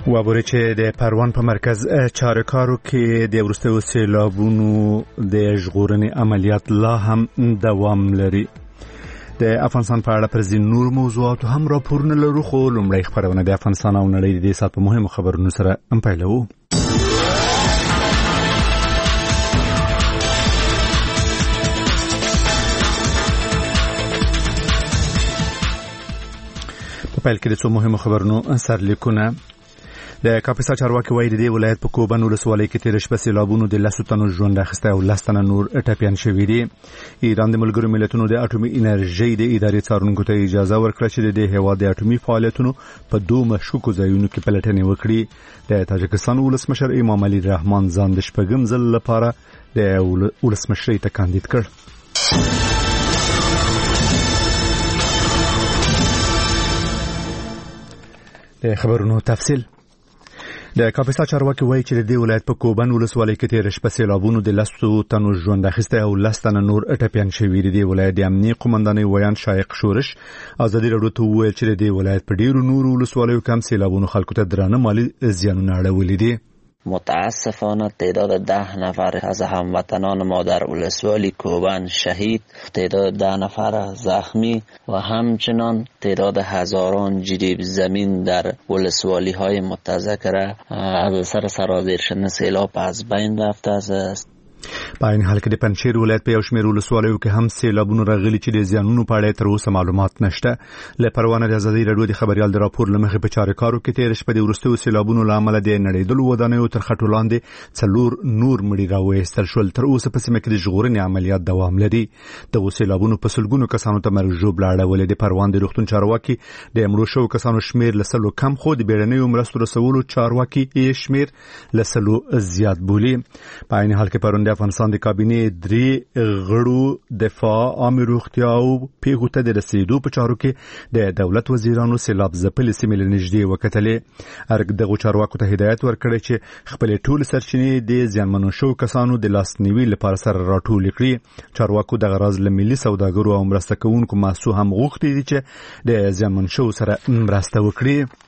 وابورې چې د پروان په مرکز چارکارو کې د وروستیو سیلابونو د ژغورنې عملیات لا هم دوام لري. د افغانستان په اړه پر ځینو نور موضوعاتو هم راپورونه لرو، خو لومړی خبرونه د افغانستان او نړۍ د دې ساعت په مهمو خبرونو سره پیلوو. په پیل کې د څو مهمو خبرونو سرلیکونه. د کاپیسا چارواکي وایي د دې ولایت په کوبن ولسوالۍ کې تېره شپه سیلابونو د 10 تنو ژوند اخیستی او 10 تنه نور ټپیان شوي دي. ایران د ملګرو ملتونو د اټومي انرژۍ د ادارې څارونکو ته اجازه ورکړه چې د دې هېواد د اټومي فعالیتونو په 2 مشکوکو ځایونو کې پلټنې وکړي. د تاجکستان ولسمشر امام علي رحمان ځان د 8م ځل لپاره د ولسمشرۍ ته کاندید کړ. د خبرونو تفصیل. د کاپیسا چارواکي وایي چې د دې ولایت په کوبن ولسوالۍ کې تېره شپه سیلابونو د 10 تنو ژوند اخیستی او 10 تنه نور ټپیان شوي دي. د ولایت د امنیې قومندانۍ ویان شایق شورش ازادي راډیو ته وویل چې د دې ولایت په ډیرو نورو ولسوالیو کې هم سیلابونو خلکو ته درانه مالي زیانونه اړولي دي. متاسفانه تعداد 10 نفر از هموطنان ما در ولسوالی کوبن شهید، تعداد 10 نفر زخمی و همچنان تعداد هزاران جریب زمین در ولسوالی های متذکره از اثر سرازیر شدن سیلاب از بین رفته است. په این حال کې د پنجشیر ولایت په یو شمېر ولسوالیو کې هم سیلابونو راغلي چې د زیانونو په اړه تر اوسه معلومات نشته. له پروانه د ازادي راډیو د خبريال د راپور لمخې په چارکارو کې تېره شپه د وروستیو سیلابونو له امله د نړیدلو ودانیو تر خټو لاندې 4 نور مړي راوایستل شول. تر اوسه په سیمه کې د ژغورنې عملیات دوام لري. دغو سیلابونو په سلګونو کسانو ته مرګ ژوبله اړولې. د پروان د روغتون چارواکي د مړو شوو کسانو شمېر له 100 کم، خو د بیړنیو مرستو رسولو چارواکي یې شمېر له 100 زیات بولي. په این حال کې پرون د افغانستان د کابینې 3 غړو دفاع، عامه روغتیا او پیښو ته د رسیدو په چارو کې د دولت وزیرانو سیلاب ځپلې سیمې له نږدې وکتلې. دغو چارواکو ته هدایت ورکړی چې خپلې ټولې سرچینې د زیانمنو شوو کسانو د لاسنیوي لپاره سره راټولې کړي. چارواکو دغه راز له ملي سوداګرو او مرسته کوونکو مؤسسو هم غوښتي دي چې د زیانمن شوو سره مرسته وکړي.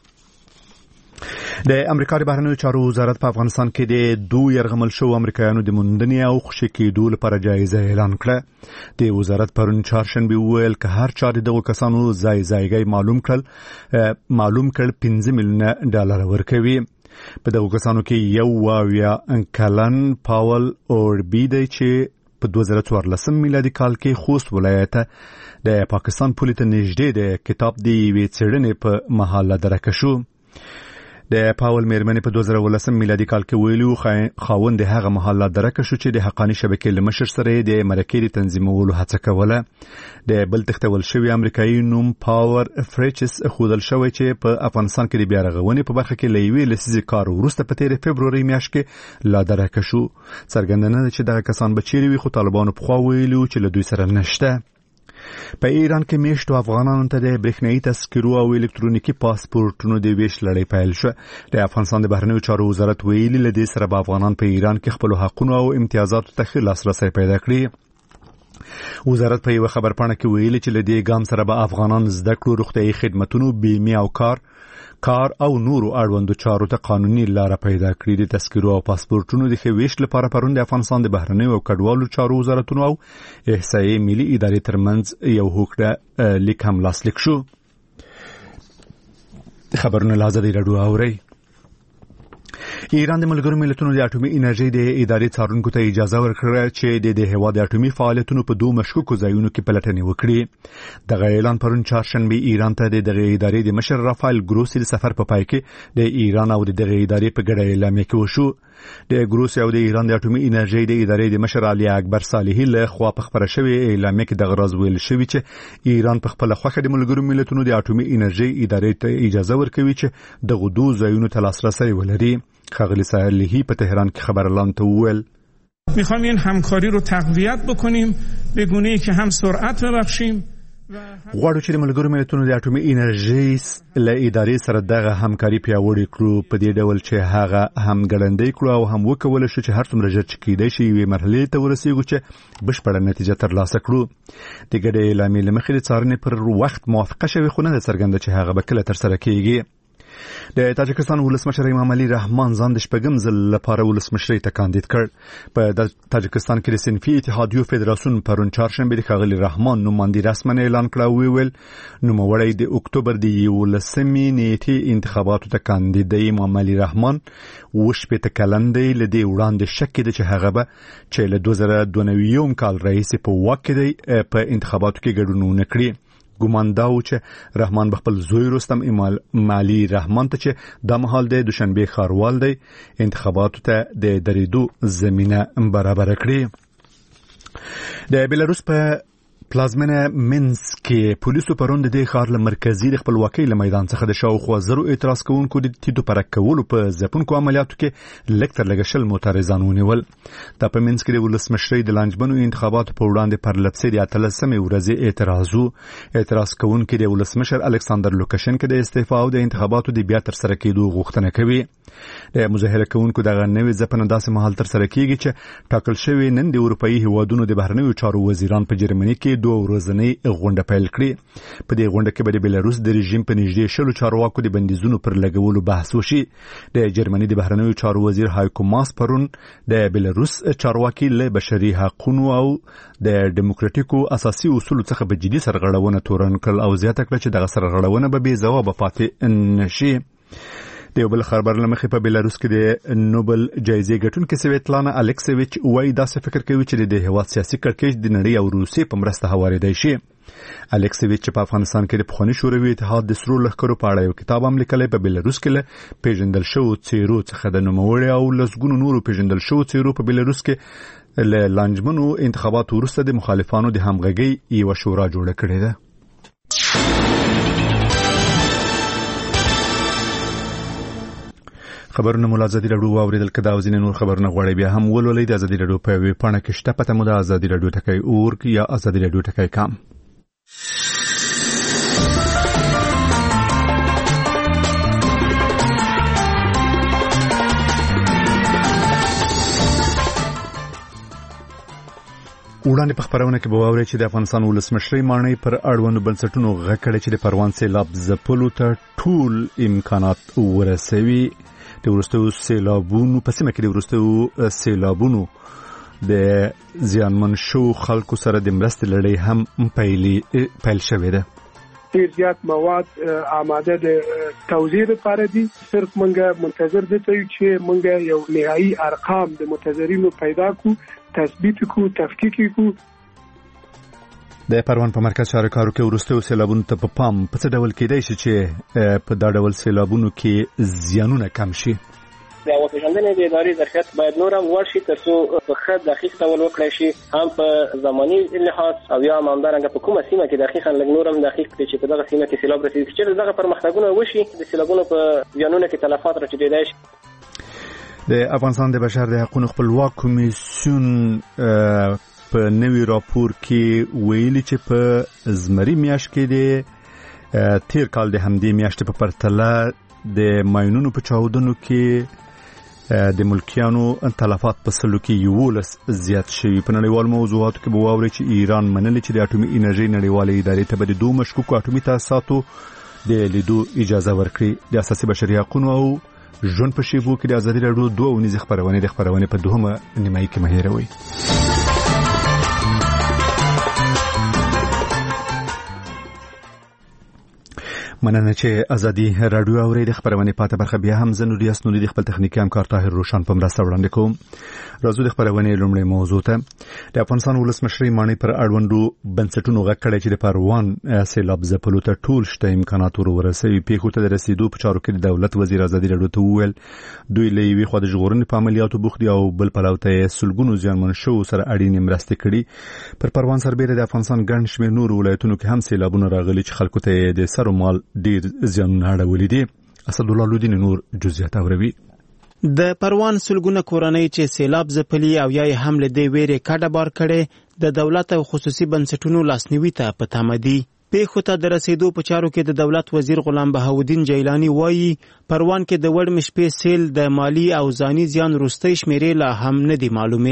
د امریکا د بهرنیو چارو وزارت په افغانستان کې د 2 يرغمل شوو امریکایانو د موندنې او خوشي کېدو لپاره جایزه اعلان کړه. د وزارت پرون چهارشنبه وویل که هر چا دغه کسانو ځای معلوم کړ 5 میلیونه ډالر ورکوي. په دغه کسانو کې یو کلن پاول اوربی دی چې په 2014 میلادي کال کې خوست ولایت د پاکستان پولې ته نږدې د کتاب دی وی څېړنې په محله درکه شو. د پاول میرمنې په 2013 میلادي کال کې ویلو خاوند هغه محله درکه شو چې د حقانی شبکې له مشر سره د مرکې تنظیمولو هڅه کوله. د بل تختول شوی امریکایي نوم پاور فریچس خودل شوی چې په افغانستان کې د بیا رغونې په برخه کې لوی لسیزې کار وروسته په 13 فبروري میاشت کې لا درکه شو. څرګندونه ده چې دغه کسان به چیرې وي، خو طالبانو پخوا ویلو چې له دوی سره نشته. په ایران کې میشتو افغانانو ته د برېښنایي تذکرو او الکترونیکي پاسپورتونو د ویش لړۍ پیل شو. د افغانستان د بهرنیو چارو وزارت ویلي له دې سره به افغانان په ایران کې خپل حقوقو او امتیازاتو ته ښه لاسرسی پیدا کړي. وزارت په یو خبرپاڼه کې ویلي چې له دې ګام سره به افغانان زده کړو، روغتیايي خدماتونو، بیمه او کار او نورو اړوندو چارو ته قانوني لاره پیدا کړي. د تذکرو او پاسپورتونو د ښه ویش لپاره پرون د افغانستان د بهرنیو او کډوالو چارو وزارتونو او احصایې ملي ادارې ترمنځ یو هوکړه لیک هم لاسلیک شو. خبرونه له ازادي راډیو اورئ. ایران د ملګرو ملتونو د اټومي انرژۍ د ادارې څارونکو ته اجازه ورکړه چې د هېواد د اټومي فعالیتونو په 2 مشکوکو ځایونو کې پلټنې وکړي. دغه اعلان پرون چهارشنبه ایران ته د دغه ادارې د مشر رافایل ګروسی د سفر په پای کې د ایران او دغه ادارې په ګډه اعلامیه کې وشو. د ګروسی او د ایران د اټومي انرژۍ د ادارې د مشر علي اکبر صالحي له خوا په خبره شوی اعلامیه کې دغه راز ویل شوی چې ایران په خپل خوخه د ملګرو ملتونو د اټومي انرژۍ ادارې ته اجازه ورکوي چې دغه 2 ځایونو ته لاسرسی ولري. خغلی صالحی په تهران کې خبر اعلان ته وویل میخوایم این همکاری رو تقویت بکنیم به گونه‌ای که هم سرعت ببخشیم غواړو چې د ملګرو ملتونو د اټومي انرژۍ له ادارې سره دغه همکاري پیاوړې کړو، په دې ډول چې هغه هم ګړندۍ کړو او هم وکول شو چې هر څومره ژر چې کېدای شي یوې مرحلې ته ورسېږو چې بشپړه نتیجه ترلاسه کړو. د ګډې اعلامیې له مخې د څارنې پر وخت موافقه شوې، خو نه ده څرګنده چې هغه به کله ترسره کېږي. د تاجکستان ولسمشر امام علي رحمان ځان د شپږم ځل لپاره ولسمشرۍ ته کاندید کړ. په تاجکستان کې د صنفي اتحادیو فدراسیون پرون چهارشنبه د ښاغلي رحمان نوماندي رسماً اعلان کړ او ویل نوموړی د اکتوبر د 11 نیټې انتخاباتو ته کاندید دی. امام علي رحمان 28 کلن دی. له دې وړاندې شک دی چې هغه به چې له 2022 کال راهیسې په واک کې دی په انتخاباتو کې ګډون ونه کړي. ګومان دا و چې رحمان بخپل زوی رستم امام علي رحمان ته چې د مهال د دوشنبه ښاروال دی انتخاباتو ته د درېدو زمينه برابر کړي. د بیلاروس په پلازمینه مینسک کې پولیسو پرون د دې ښار له مرکزي د خپلواکۍ له میدان څخه د شاوخوا زرو اعتراض کوونکو د تیتو پرک کولو په ځپونکو عملیاتو کې لږ تر لږه 20 معترضان ونیول. دا په مینسک کې د ولسمشرۍ د لانجمنو انتخاباتو په وړاندې پر لپسې د 18 ورځې اعتراض کوونکي د ولسمشر الکساندر لوکاشنکو د استعفا او د انتخاباتو د بیا تر سره کېدو غوښتنه کوي. د مظاهره کوونکو دغه نوې ځپنه داسې مهال تر سره کیږي چې ټاکل شوی نن د اروپאי هیوادونو د بهرنیو چارو وزیران په جرمني کې 2 ورځنۍ غونډه پیل کړې. په دې غونډه کې به د بیلاروس د رژیم په نږدې 100 چارواکو د بندیزونو پر لګولو بحث وشي. د جرمني د بهرنیو چارو وزیر هایکو ماس پرون د بیلاروس چارواکي له بشري حقوقو او د دیموکراتیکو اساسي اصولو څخه په جدي سرغړونه تورن کړ او زیاته کړه چې دغه سرغړونه به بې ځواب پاتې نشي. د یو بل خبر لمخې په بیلاروس کې د نوبل جایزې ګټونکي سویتلانا الکسیویچ وایي داسې فکر کوي چې د هیواد سیاسي کړکېچ د نړۍ او روسیې په مرسته هوارېدای شي. الکسیویچ په افغانستان کې د پخواني شوروي اتحاد د سرو لښکرو په اړه یو کتاب هم لیکلی. په بیلاروس کې له پیژندل شوو څیرو څخه د نوموړي او لسګونو نورو پیژندل شوو څیرو په بیلاروس کې له لانجمنو انتخاباتو وروسته د مخالفانو د همغږۍ یوه شورا جوړه کړې ده. خبرونه مو ازادي راډیو اوریدل کدا او ځینې نور خبرونه غواړي بیا هم ولولئ د ازادي راډیو په ویب پاڼه کې شته. پته مو د ازادي راډیو ټکی اورګ یا ازادي راډیو ټکی کام. وړاندې په خبرونه کې به واورئ چې د افغانستان ولسمشرۍ ماڼۍ پر اړوندو بنسټونو غږ کړی چې د پروان سیلاب ځپلو ته ټول امکانات ورسوي. د وروستیو سیلابونو په سیمه کې د وروستیو سیلابونو د زیانمن شو خلکو سره د مرستې لړۍ هم پیل شوې ده. ډیر زیات مواد آماده د توزیع لپاره دي. صرف مونږه منتظر دي چې مونږه یو نهایی ارقام د متضررینو پیدا کو، تثبیت کو، تفکیک کو. د پروان په مرکز چارکارو کې وروستیو سیلابونو ته په پام په څه ډول کېدای شي چې په دا ډول سیلابونو کې زیانونه کم شي. د وپېژندنې د ادارې ظرفیت باید نور هم لوړ شي ترڅو په ښه دقیق ډول وکړای شي، هم په زماني لحاظ او یا هم همدارنګه په کومه سیمه کې دقیقاً لږ نور هم دقیق کړي چې په دغه سیمه کې سیلاب رسېږي. چې دغه پرمختګونه وشي د سیلابونو په زیانونو کې تلفات راټیټېدای شي. د افغانستان د بشر د حقوقو خپلواک کمیسیون په نوي راپور کې ویلي چې په زمري میاشت کې د تیر کال د همدې میاشتې په پرتله د ماینونو په چاودنو کې د ملکیانو تلفات په سلو کې 11 زیات شوي. په نړیوالو موضوعاتو کې به واورئ چې ایران منلي چې د اټومي انرژۍ نړیوالې ادارې ته به د 2 مشکوکو اټومي تاسیساتو د لیدو اجازه ورکړي. د اساسي بشري حقوقو او ژوند په شیبو کې د ازادي راډیو 2 ونیزې خبرونه په دوهمه نیمایي کې مه هېروئ. مننه چې ازادي راډیو اوري. د خبرونه پاته برخه بیا هم زنوري اسنوري د خپل تخنیکی همکار طاهر روشن په مرسته وړاندې کوم. راځو د خبرونه لومړی موضوع ته. د افغانستان ولسمشرۍ ماڼۍ پر اړوندو بنسټونو غږ کړی چې د پروان سیلاب ځپلو ته ټول شته امکانات ورسوي. پیښو ته د رسیدو په چارو کې د دولت وزیر ازادي راډیو ته وویل دوی له یوې خوا د ژغورنې په عملیاتو بوخت دي او بل پلو ته سلګونو زیانمن شوو سره اړینې مرستې کړي. پر پروان سربېره د افغانستان ګڼ شمېر نورو ولایتونو کې هم سیلابونه راغلي چې خلکو ته د سر و مال ډیر زیانونه اړولي دي. اسدالله لودین نور جزئیات اوروي. د پروان سلګونه کورنۍ چې سیلاب ځپلي او یا هم له دې ویرې کډه بار کړي د دولت او خصوصي بنسټونو لاسنیوي ته په تمه دي. پیښو ته د رسیدو په چارو کې د دولت وزیر غلام بهاودین جیلانی وایي پروان کې د وړ مشپې سیل د مالی او ځاني زیان وروستۍ شمیرې لا هم نه دي معلومه.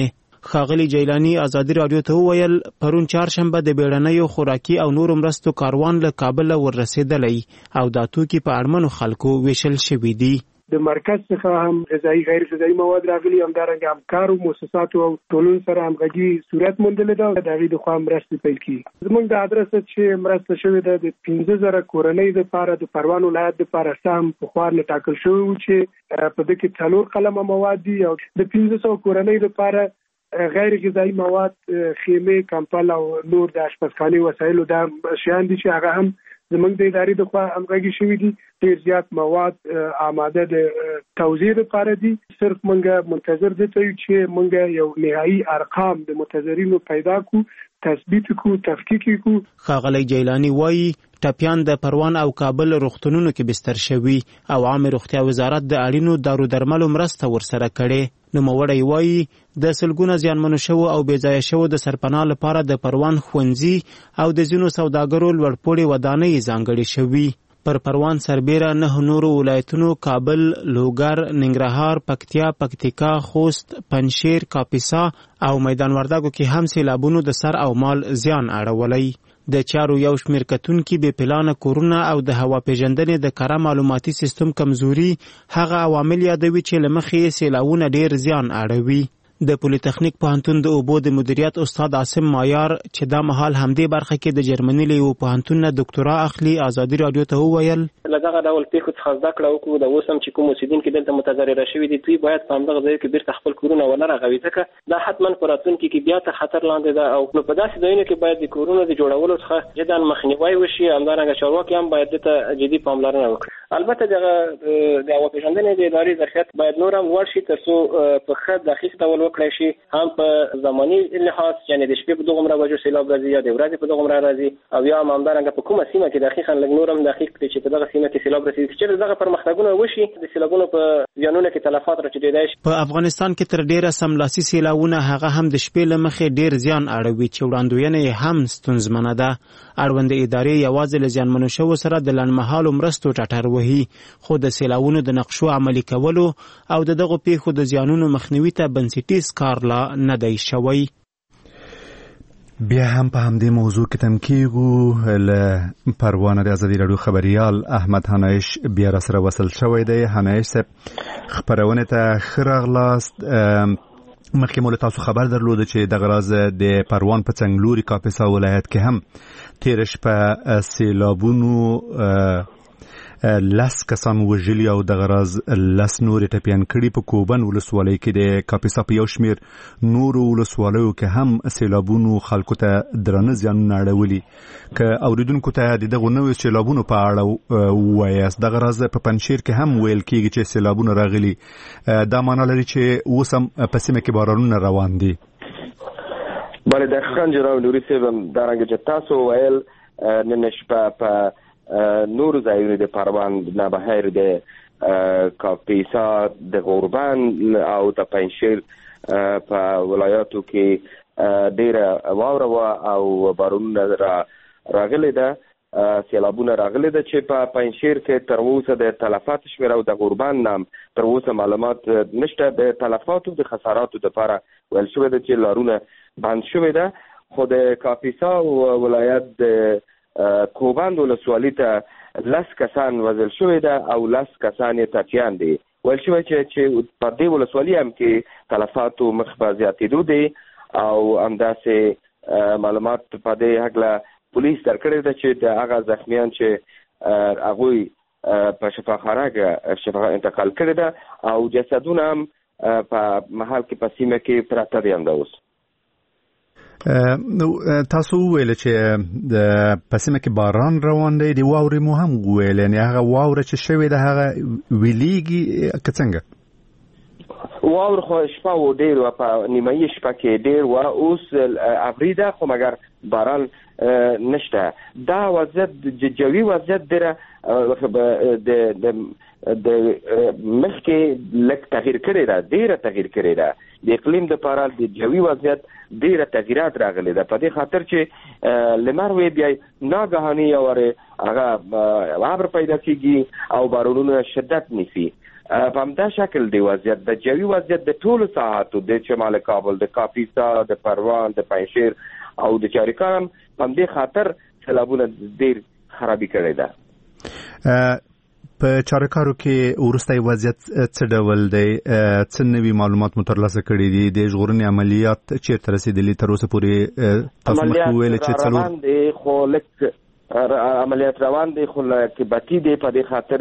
ښاغلي جیلانی ازادي رادیو ته وویل پرون چهارشنبه د بیړنیو خوراکي او نورو مرستو کاروان له کابل ورسېدلی او دا توکي په اړمنو خلکو ویشل شوي دي. د مرکز څخه هم غذایی غیر غذایی مواد راغلي، همدارنګه همکارو مؤسساتو او ټولنو سره همغږي صورت موندلی ده. د هغې د خوا مرستې پیل کېږي. زموږ د ادرسه چې مرسته شوې ده د 15,000 کورنۍ دپاره د پروان ولایت دپاره سهم پخوا نه ټاکل شوی و چې په دې کې 4 قلمه مواد دي او د 1500 کورنۍ دپاره غیر غذایی مواد، خیمې، کمپل او نور د اشپزخانې وسایلو دا شیان دي چې هغه هم زموږ د ادارې د خوا همغږي شوي دي. ډېر زیات مواد آماده د توزیع لپاره دي. صرف موږ منتظر دي چې موږ یو نهایي ارقام د متضررینو پیدا کو، تثبیت کو، تفکیک کو. ښاغلی جیلانی وایي ټپیان د پروان او کابل روغتونونو کې بستر شوي او عامه روغتیا وزارت د اړینو دارو درملو مرسته ورسره کړې. نوموړی وایي د سلګونه زیانمنو شوو او بې ځایه شوو د سرپناه لپاره د پروان ښوونځي او د ځینو سوداګرو لوړپوړې ودانۍ ځانګړې شوي. پر پروان سربیره 9 نورو ولایتونو کابل، لوګر، ننګرهار، پکتیا، پکتیکا، خوست، پنجشیر، کاپیسا او میدان وردګو کې هم سیلابونو د سر او مال زیان اړولی. د چارو یو شمیر کتونکي بې پلانه کورونه او د هوا پیژندنې د کره معلوماتي سیستم کمزوري هغه عوامل یادوي چې له مخې سیلابونه ډیر زیان اړوي. د پولیتخنیک پوهنتون د اوبو د مدیریت استاد عاصم مایار چې دا مهال همدې برخه کې د جرمني له یو پوهنتون نه ډاکټرا اخلي ازادي رادیو ته وویل له دغه ډول پیښو څخه زده کړه وکړو. د اوس هم چې کوم اوسیدونکي دلته متضرر شوي دي دوی باید په همدغه ځای کې بیرته خپل کورونه ونه رغوي، ځکه دا حتما په راتلونکي کې بیا تر خطر لاندې ده او په داسې ځایونو کې باید د کورونو د جوړولو څخه جدا مخنیوی وشي. همدارنګه چارواکي هم باید دته جدي پاملرنه وکړي. البته دغه د هوا پیژندنې د ادارې ظرفیت باید نور هم لوړ شي تر څو په ښه دقیق ډول وکړای شي، هم په زماني لحاظ یعنې د شپې په دغومره بجو سیلاب راځي یا د ورځې په دغومره راځي او یا هم همدارنګه په کومه سیمه کې دقیقا لږ نور هم دقیق کړي چې په دغه سیمه کې سیلاب رسېږي چې دغه پرمختګونه وشي د سیلابونو په زیانونو کې تلفات راټیټېدای شي. په افغانستان کې تر ډیره سملاسي سیلابونه هغه هم د شپې له مخې ډیر زیان اړوي چې وړاندوینه یې هم ستونزمنه ده. اړوند ادارې یوازې له زیانمنو شوو سره د لنډمهالو مرستو ټټر وهي، خو د سیلابونو د نقشو عملي کولو او دغه پیښو د زیانونو مخنیوي ته بنسټیز کار لا نه دی شوی. بیا هم په همدې موضوع کې تم کېږو. له پروانه د ازادي راډیو خبریال احمد هنایش بیا را سره وصل شوی دی. هنایش صاحب خبرونه ته ښه راغلاست. مخکې مو له تاسو خبر درلوده چې دغه راز د پروان په څنګلوري کاپیسا ولایت کې هم تېره شپه سیلابونو 10 کسان وژلي او دغه راز 10 نورې ټپیان کړي. په کوبن ولسوالۍ کې د کاپیسا په یو شمیر نورو ولسوالیو کې هم سیلابونو خلکو ته درانه زیانونه اړولي. که اوریدونکو ته د دغو نویو سیلابونو په اړه ووایاست، دغه راز په پنجشیر کې هم ویل کېږي چې سیلابونه راغلي. دا معنا لري چې اوس هم په سیمه کې بارانونه روان دي. بله دقیقا جناب نوري صاحب، همدارنګه چې تاسو ویل نن شپه په نور ځایونه د پروان نه بهر د کاپیسا، د غوربند او د پنجشیر په ولایاتو کې ډیره واوره او بارانونه راغلي ده، سیلابونه راغلي ده چې په پنجشیر کې تر اوسه د تلفات شمېر او د غوربند هم تر اوسه معلومات نشته. د تلفاتو د خساراتو لپاره ویل شوی ده چې لارونه بند شوی ده، خو د کاپیسا ولایت د کوبند ولسوالۍ ته 10 کسان وژل شوي ده او 10 کسان یې ټپیان دي. ویل شوی چې په دې ولسوالۍ هم کې تلفاتو مخ په زیاتېدو دي او همداسې معلومات په دې هکله پولیس درکړی ده چې د هغه زخمیان چې هغوی په شفاخانه کې انتقال کړی ده او جسدونه هم په محل کې په سیمه کې پراته دي. همدا اوس تاسو ویل چې د پسمه کې باران روان دی، د واورې مو هم ویل، یعنی هغه واوره چې شوی ده هغه ویلیږي که څنګه؟ واور خو شپه و ډیر و په نیمایي شپه کې ډیر و، اوس ابریده خو مګر باران نشته. دا وضعیت جوي وضعیت د مخکې لږ تغییر کړی ده، ډیره تغییر کړی ده. د اقلیم لپاره د جوي وضعیت ډیره تغییرات راغلي ده، په دې خاطر چې لمر وی بیا ناګهاني هغه ابر پیدا کیږي او بارانونه شدت نیسي. په همدا شکل دی وضعیت د جوي وضعیت د ټولو ساحاتو د شمال کابل د کاپیسا د پروان د پنجشیر او د چاریکار په همدې خاطر سیلابونه ډیر خرابي کړې ده. په چاریکارو کې وروستی وضعیت څه ډول دی؟ څه نوي معلومات مو ترلاسه کړي دي؟ د ژغورنې عملیات چیرته رسېدلي تر اوسه پورې؟ تاسو مخکې ویل چې روان دي خو لږ عملیات روان دي خو لکبتي دي په دې خاطر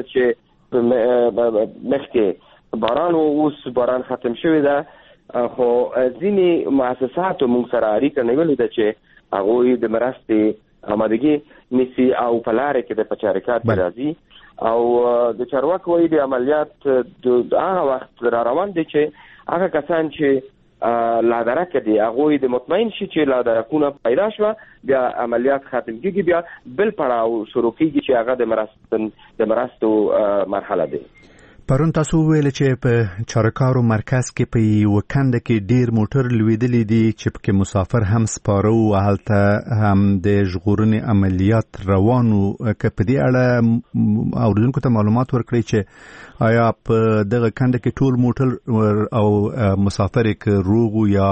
چې مخکې باران اوس باران ختم شوی ده خو ځینې مؤسساتو موږ سره اړیکه نیولې ده چې هغوی د مرستې آمادګي نیسي او په لارې کې د په چاریکار کې راځي او د چارواکو وایي د عملیات د هغه وخت را روان دي چې هغه کسان چې لادرکه دي هغوی د مطمئن شي چې لادرکونه پیدا شوه بیا عملیات ختم کیږي بیا بل پړاو شروع کیږي چې هغه د مرستو مرحله ده. پرون تاسو ویل چې په چاریکارو مرکز کې په یوه کنده کې ډیر موټر لویدلي دي چې پکې مسافر هم سپاره او هلته هم د ژغورنې عملیات روانو. که په دې اړه اوریدونکو ته معلومات ورکړئ چې آیا په دغه کنده کې ټول موټر او مسافر که روغ یا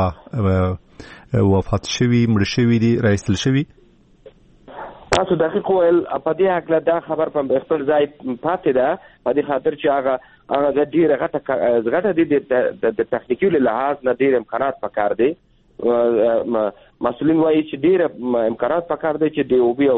وفات شوي مړه شوي دي راایستل شوي؟ تاسو دقیق ویل په دې هکله دا خبر په خپل ځای پاتې ده په دې خاطر چې هغه ډېره غټه دي د تخنیکي لحاظ نه ډېر امکانات پکار دي. مسؤلین وایي چې ډېر امکانات پکار دي چې د اوبې او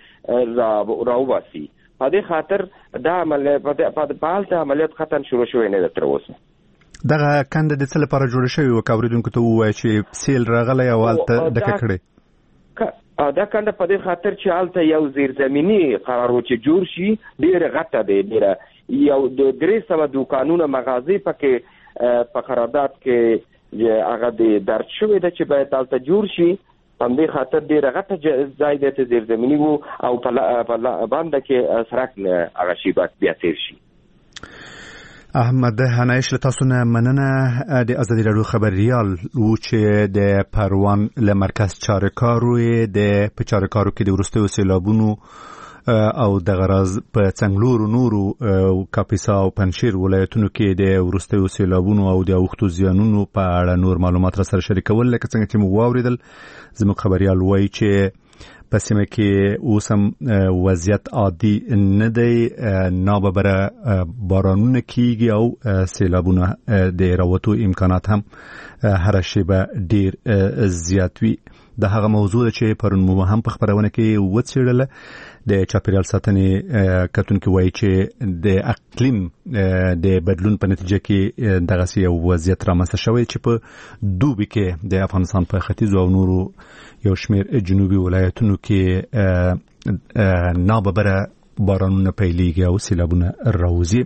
خطې راوباسي. په دې خاطر دا په هلته عملیات ختم شروع شوی نه ده تر اوسه. دغه کنده د څه لپاره جوړه شوې وه که اورېدونکو ته ووایي چې سیل راغلی او هلته ډکه کړې؟ دا کنده په دې خاطر چې هلته یو زیرزمینی قرار و چې جوړ شي ډېره غټه دی ډېره یو د 300 دوکانونه مغازې پکې په قرارداد کې هغه د درج شوی ده چې باید هلته جوړ شي. په همدې خاطر ډېره غټه ځای دی چې زیرزمینی و او په بانده کې سړک هغه شي بیا تیر شي. احمد هنایش له تاسو نه مننه. د ازادي راډیو خبریال و چې د پروان له مرکز چاریکارو په چاریکارو کې د وروستیو سیلابونو او د غراز په څنګلورو نورو کاپیسا او پنجشیر ولایتونو کې د وروستیو سیلابونو او د اوښتو زیانونو په اړه نور معلومات را سره شریکول. لکه څنګه چې موږ واوریدل زموږ خبریال وایي چې په سیمه کې اوس هم وضعیت عادي نه دی، ناببره بارانونه کیږي او سیلابونه د راوتو امکانات هم هر شیبه ډیر زیات وي. د هغه موضوع چې پرون مو هم په خبرونه کې وڅېړله د چاپیریال ساتنې کتونکي وایي چې د اقلیم د بدلون په نتیجه کې دغه یو وضعیت رامنځته شوی چې په دوبي کې د افغانستان په ختیځو او نورو یو شمیر جنوبي ولایتونو کې ناببره بارانونه پیلېږي او سیلابونه راوځي.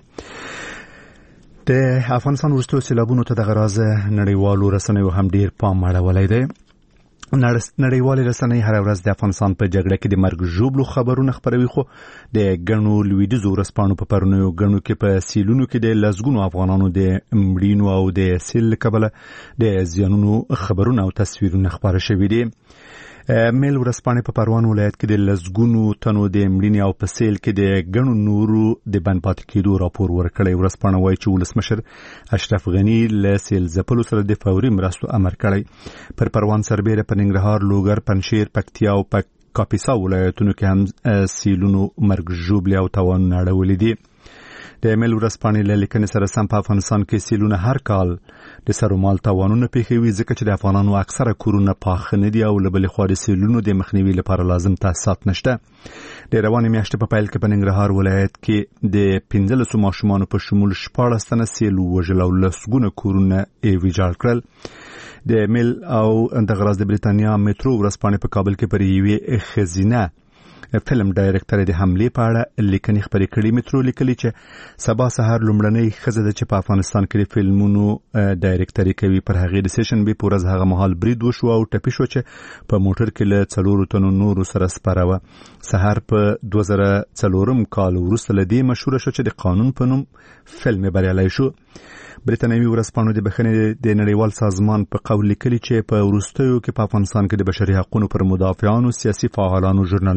د افغانستان وروستیو سیلابونو ته دغه راز نړیوالو رسنیو هم ډیر پام اړولی دی. نړیوالې رسنۍ هر ورځ د افغانستان په جګړه کې د مرګ ژوبلو خبرونه خپروي، خو د ګڼو لویدیځو ورځپاڼو په پرونیو ګڼو کې په سیلونو کې د لسګونو افغانانو د مړینو او د سیل له کبله د زیانونو خبرونه او تصویرونه خپاره شوي دي. میل ورځپاڼې په پروان ولایت کې د لسګونو تنو د مړینې او په سیل کې د ګڼو نورو د بند پاتې کېدو راپور ورکړی. ورځپاڼه وایي چې ولسمشر اشرف غني له سیل ځپلو سره د فوري مرستو امر کړی. پر پروان سربیره په ننګرهار، لوګر، پنجشیر، پکتیا او کاپیسا ولایتونو کې هم سیلونو مرګ ژوبلې او تاوانونه اړولي دي. د میل ورځپاڼې له لیکنې سره سم په افغانستان کې سیلونه هر کال د سرومال تاوانونه پیښوي، ځکه چې د افغانانو اکثره کورونه پاخه نه دي او له بلې خوا د سیلونو د مخنیوي لپاره لازم تاسیسات نشته. د روانې میاشتې په پیل کې په ننګرهار ولایت کې د 15 ماشومانو په شمول 14 تنه سیل ووژل او لسګونه کورونه یې ویجاړ کړل. د میل او د غراز د بریتانیا میټرو ورځپاڼې په کابل کې پر یوې ښځینه فلم ډایرکټر د حملې په اړه لیکنې خپرې کړې. میټرو لیکلي چې سبا سهار لومړنۍ ښځه ده چې په افغانستان کې د فلمونو ډایرکټري کوي. پر هغې د سیشنبې په ورځ هغه مهال برید وشو او ټپي شو چې په موټر کې له 4 تنو نورو سره سپاره وه. سهار په 2004 کال وروسته له دې مشهوره شو چې د قانون په نوم فلم بریالی شو. بریتانوي ورځپاڼو د بخښنې د نړیوال سازمان په قول لیکلي چې په وروستیو کې په افغانستان کې د بشري حقوقو پر مدافعانو، سیاسي فعالانو، ژورنالیستانو او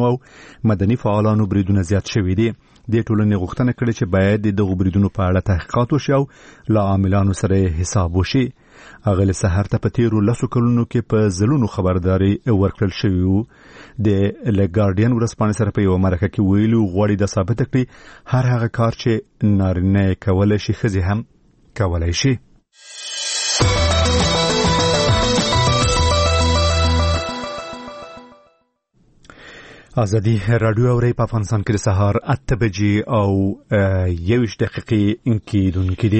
او مدني فعالانو بریدونه زیات شوي دي. د ټولنې غوښتنه کړې چې باید د دغو بریدونو په اړه تحقیقات وشي او له عاملانو سره حساب وشي. هغه له سحر ته په تیرو 10 کلونو کې په زلونو خبرداري ورکړل شوی وو. د ګارډین ورځپاڼې سره په یو مرکه کې ویلو غواړي د ثابت کړي هر هغه کار چې نارینه کولای شي ښځې هم کولای شي. ازادي رادیو اوري په افغانستان کې د سهار 8 بجې او 21 دقیقې کېدونکې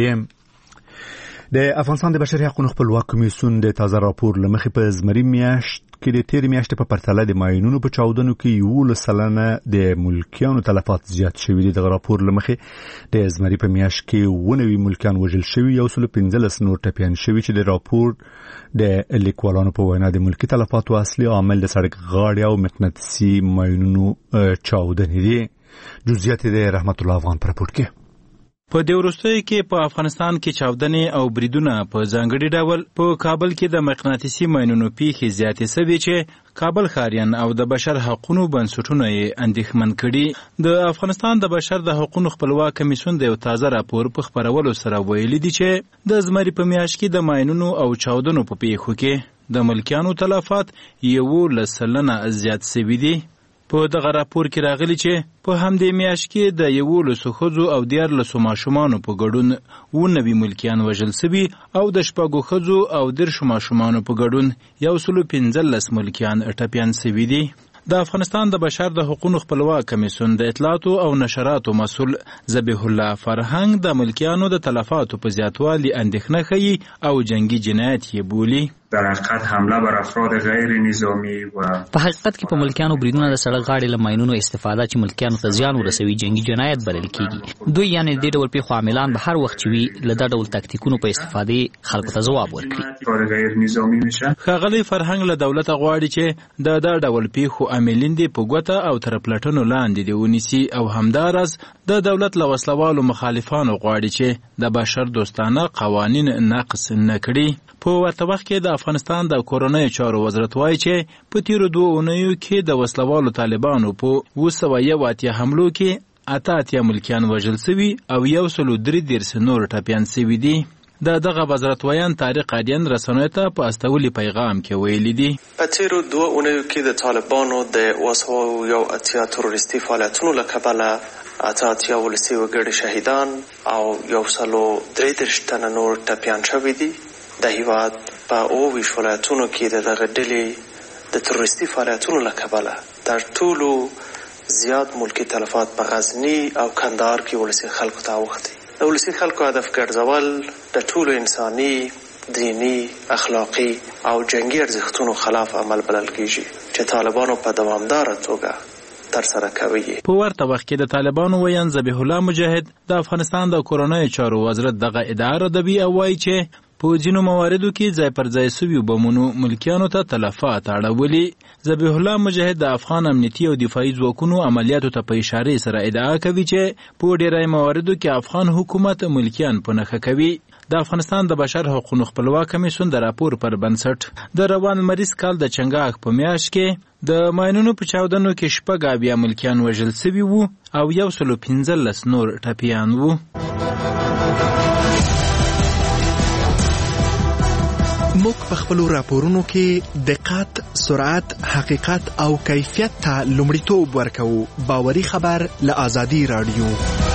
دي. د افغانستان د بشري حقوقو خپلواک کمیسیون د تازه راپور لمخې په زمري میاشت کې د تیر میاشتې په پرتله د ماینونو په چاودنو کې 11% د ملکیانو تلفات زیات شوي دي. د راپور لمخې د زمري په میاشت کې 19 ملکیان وژل شوي، 115 نور ټپیان شوي چې د راپور د لیکوالانو په وینا د ملکی تلفاتو اصلي عامل د سړک غاړې او مقناطیسي ماینونو چاودنې دي. جزئیات د رحمت الله افغان پر راپور کې. په دې وروستیو کې په افغانستان کې چاودنې او بریدونه په ځانګړي ډول په کابل کې د مقناطیسي ماینونو پیښې زیاتې شوې چې کابل ښاریان او د بشر حقوقو بنسټونه یې اندېښمن کړي. د افغانستان د بشر د حقوقو خپلواک کمیسیون د یو تازه راپور په خپرولو سره ویلي دي چې د زمري په میاشت کې د ماینونو او چاودنو په پیښو کې د ملکیانو تلفات 11% زیات شوي دي. په دغه راپور کې راغلی چې په همدې میاشت کې د 11 ښځو او 14 ماشومانو په ګډون 19 ملکیان وژل شوي او د 6 ښځو او 10 ماشومانو په ګډون 115 ملکیان ټپیان شوي دي. د افغانستان د بشر د حقوقو خپلواک کمیسیون د اطلاعاتو او نشراتو مسؤل ذبیح الله فرهنګ د ملکیانو د تلفاتو په زیاتوالي اندېښنه ښیي او جنگي جنایت یې بولي. در حقیقت حمله بر افراد غیر نظامی و په حقیقت کې په ملکیانو بریدونه د سړک غاړې له ماینونو استفاده چې ملکیانو ته زیان ورسوي جنگي جنایت بلل کیږي. دوی یعنی د ډول پیښو عاملان به هر وخت چې وي له دا ډول تاکتیکونو په استفادې خلکو ته ځواب ورکړي. غیر نظامی میشه. ښاغلی فرهنګ له دولت غواړي چې د دا ډول پیښو عاملین دي په ګوته او تر پلټنو لاندې دی ونیسي او همدارس د دولت له وسلوالو مخالفانو غواړي چې د بشر دوستانه قوانین نقض نه کړي. په ورته وخت کې د افغانستان د کورونای چارو وزارت وایي چې په تیرو 2 اونیو کې د وسلوالو طالبانو په 281 حملو کې 88 ملکیان وژل شوي او 133 نور ټپیان شوي دي. دغه وزارت وایان طارق عدیان رسنیو ته په استولي پیغام کې ویلي دي په تیرو 2 اونیو کې د طالبانو د 281 تروریستي فعالیتونو له کبله 88 ولسي وګړي شهیدان او 133 تنه نور ټپیان شوي دي. د هیواد په 20 ولایتونو کې دغه ډلې د تروریستي فعالیتونو له کبله تر ټولو زیات ملکي تلفات په غزني او کندهار کې ولسي خلکو ته اوښتي. د ولسي خلکو هدف ګرځول د ټولو انساني، دینی، اخلاقی او جنگي ارزښتونو خلاف عمل بلل کیږي چې طالبانو په دوامداره توګه ترسره کوي. په ورته وخت کې د طالبانو ویان ذبیح الله مجاهد د افغانستان د کورونای چارو وزارت دغه ادعا ردوي او وایي چې په ځینو مواردو کې ځای پر ځای سوي بمونو ملکیانو ته تلفات اړولي. ذبیح الله مجاهد د افغان امنیتي او دفاعي ځواکونو عملیاتو ته په اشارې سره ادعا کوي چې په ډیری مواردو کې افغان حکومت ملکیان په نښه کوي. د افغانستان د بشر حقوقو خپلواک کمیسیون د راپور پر بنسټ د روان مریض کال د چنګاښ په میاشت کې د ماینونو په چاودنو کې 6 ملکیان وژل شوي وو او 115 نور ټپیان وو. موږ په خپلو راپورونو کې دقت، سرعت، حقیقت او کیفیت ته لومړیتوب ورکوو. باوري خبر له ازادي رادیو.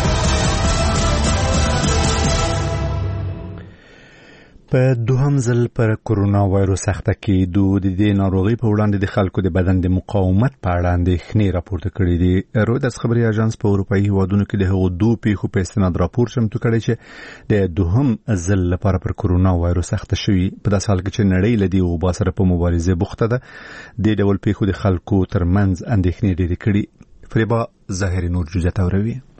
په دوهم ځل پر کرونا وایروس اخته کېدو د دې ناروغي په وړاندې د خلکو د بدن د مقاومت په اړه اندېښنې راپورته کړې دي. رویترز خبري اژانس په اروپایي هیوادونو کې د هغو 2 پیښو په استناد راپور چمتو کړی چې د دوهم ځل لپاره پر کرونا وایروس اخته شوي. په داسې حال کې چې نړۍ له دې وبا سره په مبارزه بوخته ده، د ډول پیښو د خلکو ترمنځ اندېښنې ډېرې کړي. فریبا ظاهري نور جزئیات اوروي.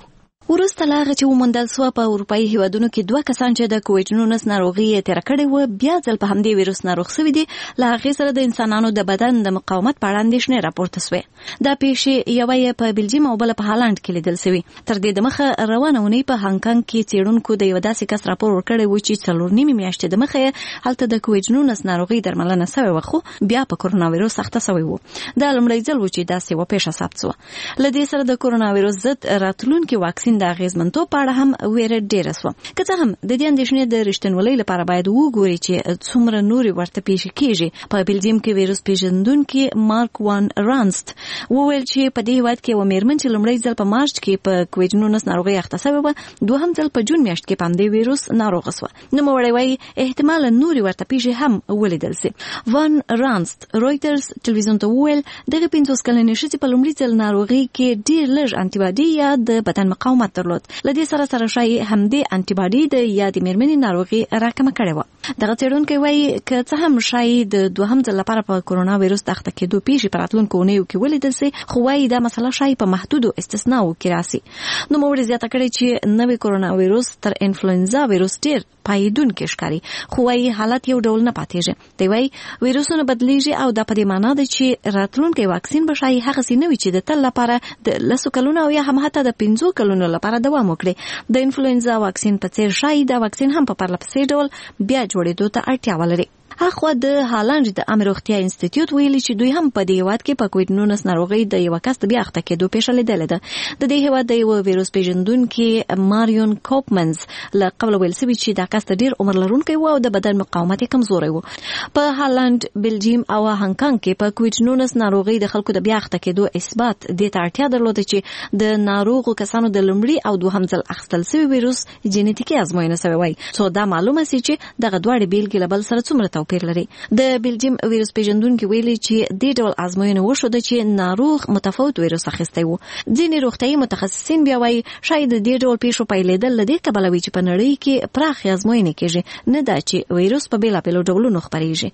وروسته لا هغه چې وموندل سوه په اروپایي هیوادونو کې 2 کسان چې د کوویډ 19 ناروغي یې تېره کړې وه بیا ځل په همدې ویروس ناروغ سوي دي. له هغې سره د انسانانو د بدن د مقاومت په اړه اندېښنې راپورته سوې. دا پیښې یوه یې په بلجیم او بله په هالند کې لیدل سوي. تر دې دمخه روانه اونۍ په هانګ کانګ کې څېړونکو د یوه داسې کس راپور ورکړی و چې 4.5 میاشتې دمخه یې هلته د کوویډ 19 ناروغي درملنه سوې وه، خو بیا په کرونا ویروس اخته سوی و. دا لومړی ځل و چې داسې یوه پیښه ثبت سوه. له دې سره د کرونا ویروس ضد راتلونکي واکسین د اغېزمنتوب په اړه هم ویره ډېره سوه. که څه هم د دې اندېښنې د رښتینولۍ لپاره باید وګوري چې څومره نورې ورته پیښې کېږي. په بلجیم کې ویروس پېژندونکي مارک وان رانست وویل چې په دې هېواد کې یوه مېرمن چې لومړی ځل په مارچ کې په کوویډ 19 ناروغۍ اخته سوې وه، دوهم ځل په جون میاشت کې په همدې ویروس ناروغه سوه. نوموړی وایي احتمالا نورې ورته پیښې هم ولیدل سي. وان رانست رویټرز ټلویزیون ته وویل دغه 50 کلنې ښځې په لومړي ځل ناروغۍ کې ډېر لږ انټي یا د بدن مقاومت درلود. له دې سره شایي همدې انټي د یادې مېرمنې ناروغي راکمه کړې وه. دغه څېړونکی وایي که څه هم شایي د دوهم ځل لپاره په کرونا ویروس د اخته کېدو پیښې په راتلونکو اونیو کې ولیدل سي، خو وایي دا مسله شایي په محدودو استثناو کې راسي. نوموړي زیاته کړې چې نوی کرونا ویروس تر انفلوئنزا ویروس ډېر پایدونکی ښکاري، خو وایي حالت یو ډول نه پاتېږي. دی وایي ویروسونه بدلیږي او دا په دې معنا ده چې راتلونکی واکسین به شایي هغسې نه وي چې د تل لپاره د 10 کلونو او یا هم حتی د 5 کلونو لپاره دوام وکړي. د انفلوئنزا واکسین په څېر شایي دا واکسین هم په پرله پسې ډول بیا جوړېدو ته اړتیا ولري. اخوا د هالند د عامه روغتیا انسټیټیوټ ویلي چې دوی هم په دې هېواد کې په کوویډ 19 ناروغۍ د یوه کس د بیا اخته کېدو پیښه لیدلې ده. د دې هېواد د یوه ویروس پېژندونکي ماریون کوپمنز له قبله ویل سوي چې دا کس د ډېر عمر لرونکی و او د بدن مقاومت یې کمزوری و. په هالند، بلجیم او هانګ کانګ کې په کوویډ 19 ناروغۍ د خلکو د بیا اخته کېدو اثبات دې ته اړتیا درلوده چې د ناروغو کسانو د لومړي او دوهم ځل اخیستل سوي ویروس جینیتیکي ازموینه سوی وای، څو دا معلومه سي چې دغه دواړې بیلګې له بل سره څومره توپیر لري. د بلجیم ویروس پېژندونکي ویلي چې دې ډول ازموینه وښوده چې ناروغ متفاوت ویروس اخیستی و. ځینې روغتیایي متخصصین بیا وایي شاید د دې ډول پیښو پیلېدل له دې کبله وي چې په نړۍ کې پراخې ازموینې کېږي، نه دا چې ویروس په بېلابېلو ډولونو خپرېږي.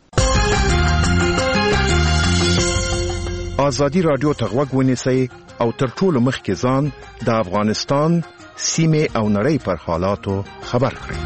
ازادي راډیو ته غوږ ونیسئ او تر ټولو مخکې ځان د افغانستان سیمې او نړۍ پر حالاتو خبر کړئ.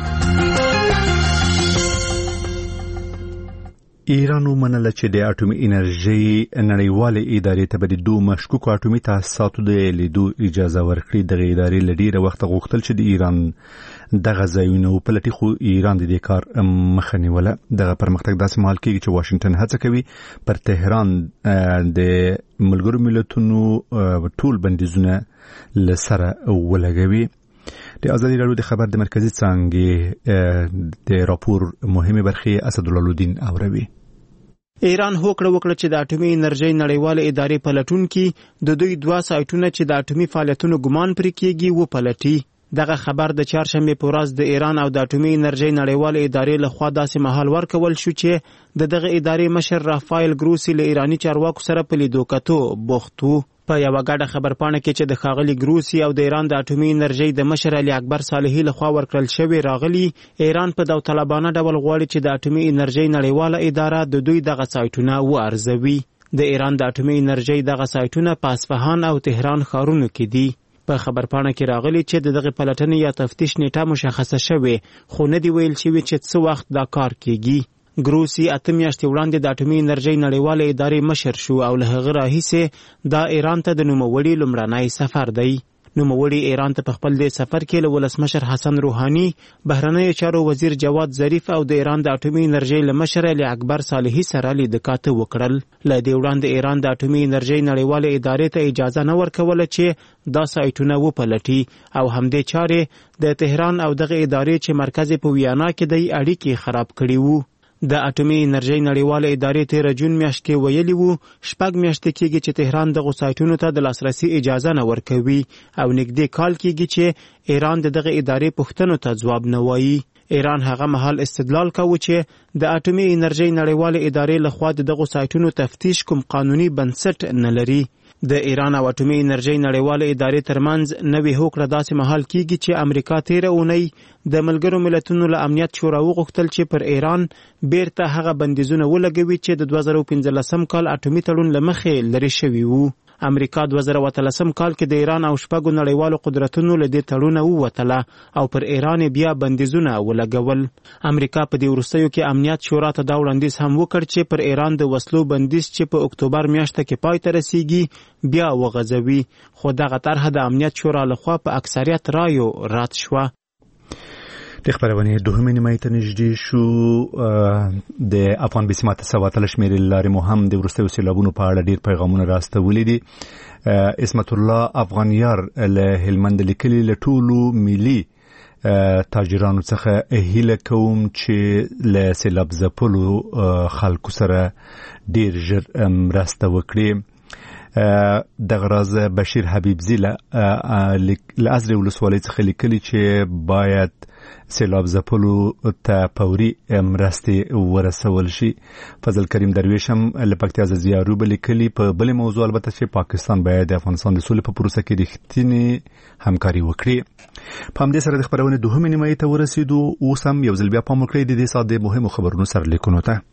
ایران ومنله چې د اټومي انرژي نړیوالې ادارې ته به د دوه مشکوکو اټومي تاسیساتو د لیدو اجازه ورکړي. دغه ادارې له ډېره وخته غوښتل چې د ایران دغه ځایونه وپلټي، خو ایران د دې کار مخه نیوله. دغه پرمختګ داسې مهال کېږي چې واشنګټن هڅه کوي پر تهران د ملګرو ملتونو ټول بندیزونه له سره ولګوي. د ازادي راډیو د خبر د مرکزي څانګې د راپور مهمه برخه اسدالله الدین اوروي. ایران هوکړه وکړه چې د اټومي انرژي نړیواله ادارې پلټونکي د دوی 2 سایټونه چې د اټومي فعالیتونو ګمان پرې کېږي وپلټي. دغه خبر د چهارشنبه په ورځ د ایران او د اټومي انرژي نړیواله ادارې لخوا داسې مهال ورکول شو چې دغه ادارې مشر رافایل ګروسی له ایرانی چارواکو سره په لیدو کتو بوخت وو. په یو غاډه خبرپاڼه کې چې د خاغلی ګروسی او د ایران د اټومي انرژي د مشر علي اکبر صالحي لخوا ورکړل شوی راغلی، ایران په داوطلبانه ډول غواړي چې د اټومي انرژي نړیواله اداره د دوی دغه سایټونه وارزوي. د ایران د اټومي انرژي دغه سایټونه په اصفهان او تهران ښارونو کې دي. په خبرپاڼه کې راغلی چې دغه پلټنې یا تفتیش نیټه مشخصه شوې، خو نه دی ویل شوی چې څه وخت دا کار کیږي. ګروسی 8 میاشتې وړاندې د اټومي انرژي نړیواله ادارې مشر شو او له هغه راهیسې دا ایران ته د نوموړي لومړنی سفر دی. نوموړي ایران ته په خپل د سفر کې له ولسمشر حسن روحاني، بهرنیو چارو وزیر جواد ظریف او د ایران د اټومي انرژي له مشر علي اکبر صالحي سره لیدکاته وکړل. له دې وړاندې ایران د اټومي انرژي نړیواله ادارې ته اجازه نه ورکوله چې دا سایټونه وپلټي او همدې چارې د تهران او دغه ادارې چې مرکز په ویانا کې دی اړیکې خراب کړي وو. د اټومي انرژي نړیواله ادارې 13 جون میاشت کې ویلي وو 6 میاشتې کېږي چې تهران دغه سایټونو ته د لاسرسي اجازه نه ورکوي او نږدې کال کېږي چې ایران دغه ادارې پوښتنو ته ځواب نه وایي. ایران هغه مهال استدلال کوي چې د اټومي انرژي نړیواله ادارې لخوا دغه سایټونو تفتیش کوم قانوني بنسټ نه لري. د ایران او اټومي انرژي نړیواله ادارې ترمنځ نوې هوکړه داسې مهال کیږي چې امریکا تیره اونۍ د ملګرو ملتونو له امنیت شورا وغوښتل چې پر ایران بیرته هغه بندیزونه ولګوي چې د 2015 کال اټومي تړون له مخې لرې شوي وو. امریکا 2013 کال کې د ایران او شپږو نړیوالو قدرتونو له دې تړونه ووتله او پر ایران بیا بندیزونه ولګول. امریکا په دې وروستیو کې امنیت شورا ته دا وړاندیز هم وکړ چې پر ایران د وسلو بندیز چې په اکتوبر میاشته کې پای ته رسیږي بیا وغځوي، خو دغه طرحه د امنیت شورا لخوا په اکثریت رایو رد شوه. د خبرونې دوهمې نیمایي ته نږدې شو. د افغان بسمات سواتل شمیرې لارې مو هم د وروستیو سیلابونو په اړه ډیر پیغامونه راستولي دي. اسمت الله افغانیار له هلمند لیکلي له ټولو ملي تاجرانو څخه هیله کوم چې له سیلاب ځپلو خلکو سره ډیر ژر مرسته وکړي. دغه راز بشیر حبیبزی له ازرې ولسوالۍ څخه لیکلي چې باید سیلاب ځپلو ته فوري مرستې ورسول شي. فضل کریم درویش هم له پکتیا زیارو لیکلي په بل موضوع البته چې پاکستان باید د افغانستان د سولې په پروسه کې رښتینې همکاري وکړي. په همدې سره د خبرونې دوهمې نیمایي ته ورسېدو. اوس هم یو ځل بیا پام وکړئ د دې ساعت د مهمو خبرونو سرلیکونو ته.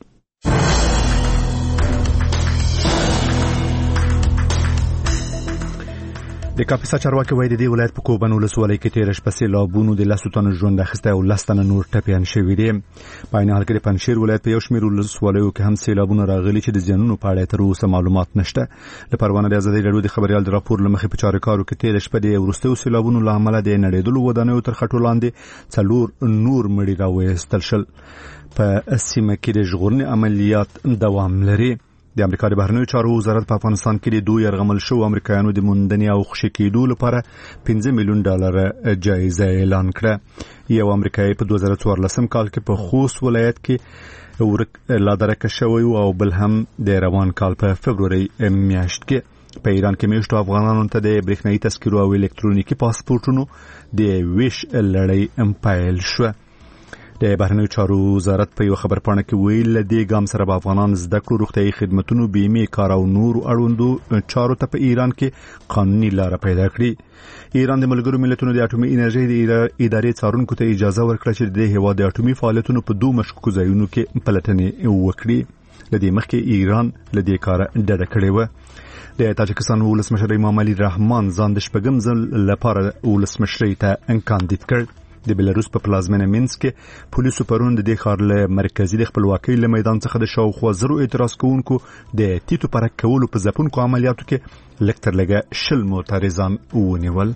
د کاپیسا چارواکي وایي د دې ولایت په کوبن ولسوالۍ کې تېره شپه سیلابونو د 10 تنو ژوند اخیستی او 10 تنه نور ټپیان شوي دي. په عین حال کې د پنجشیر ولایت په یو شمېر ولسوالیو کې هم سیلابونه راغلي چې د زیانونو په اړه تر اوسه معلومات نشته. د پروانه د ازادي راډیو د خبريال د راپور له مخې په چارواکو کې تېره شپه د وروستیو سیلابونو له امله د نړېدلو ودانیو تر خټو لاندې 4 نور مړي راوایستل شول. په سیمه کې د ژغورنې عملیات دوام لري. د امریکا د بهرنیو چارو وزارت په افغانستان کې د دوی يرغمل شو امریکایانو د موندنې او خوشي کېدو لپاره $15 ملیون جایزه اعلان کړه. یو امریکایي په 2014 کال کې په خوست ولایت کې لادرکه شوی او بل هم د روان کال په فبروري میاشت کې. په ایران کې میشتو افغانانو ته د برېښنايي تذکرو او الکترونیکي پاسپورتونو د ویش لړۍ پیل شو. د بهرنیو چارو وزارت په یو خبرپاڼه کې ویل د ګام سره به افغانان زده کړو روغتیايي خدماتونو بیمې کار او نور اړوندو چارو ته په ایران کې قانوني لار پیدا کړي. ایران د ملګرو ملتونو د اټومي انرژي د ادارې څارونکو ته اجازه ورکړه چې د هیواد د اټومي فعالیتونو په 2 مشکوکو ځایونو کې پلټنې وکړي. لدې مخکې ایران لدې کار ډډه کړې و. د تاجکستان ولسمشر امام علي رحمان ځان د شپږم ځل لپاره ولسمشرۍ ته کاندید کړ. د بلاروس په پلازمینه مینسک کې پولیسو پرون د دې ښار له مرکزي د خپلواکۍ له میدان څخه د شاوخوا 0 اعتراض کوونکو د تیتو پرک کولو په ځپونکو عملیاتو کې لږ تر لږه 10 معترضان ونیول.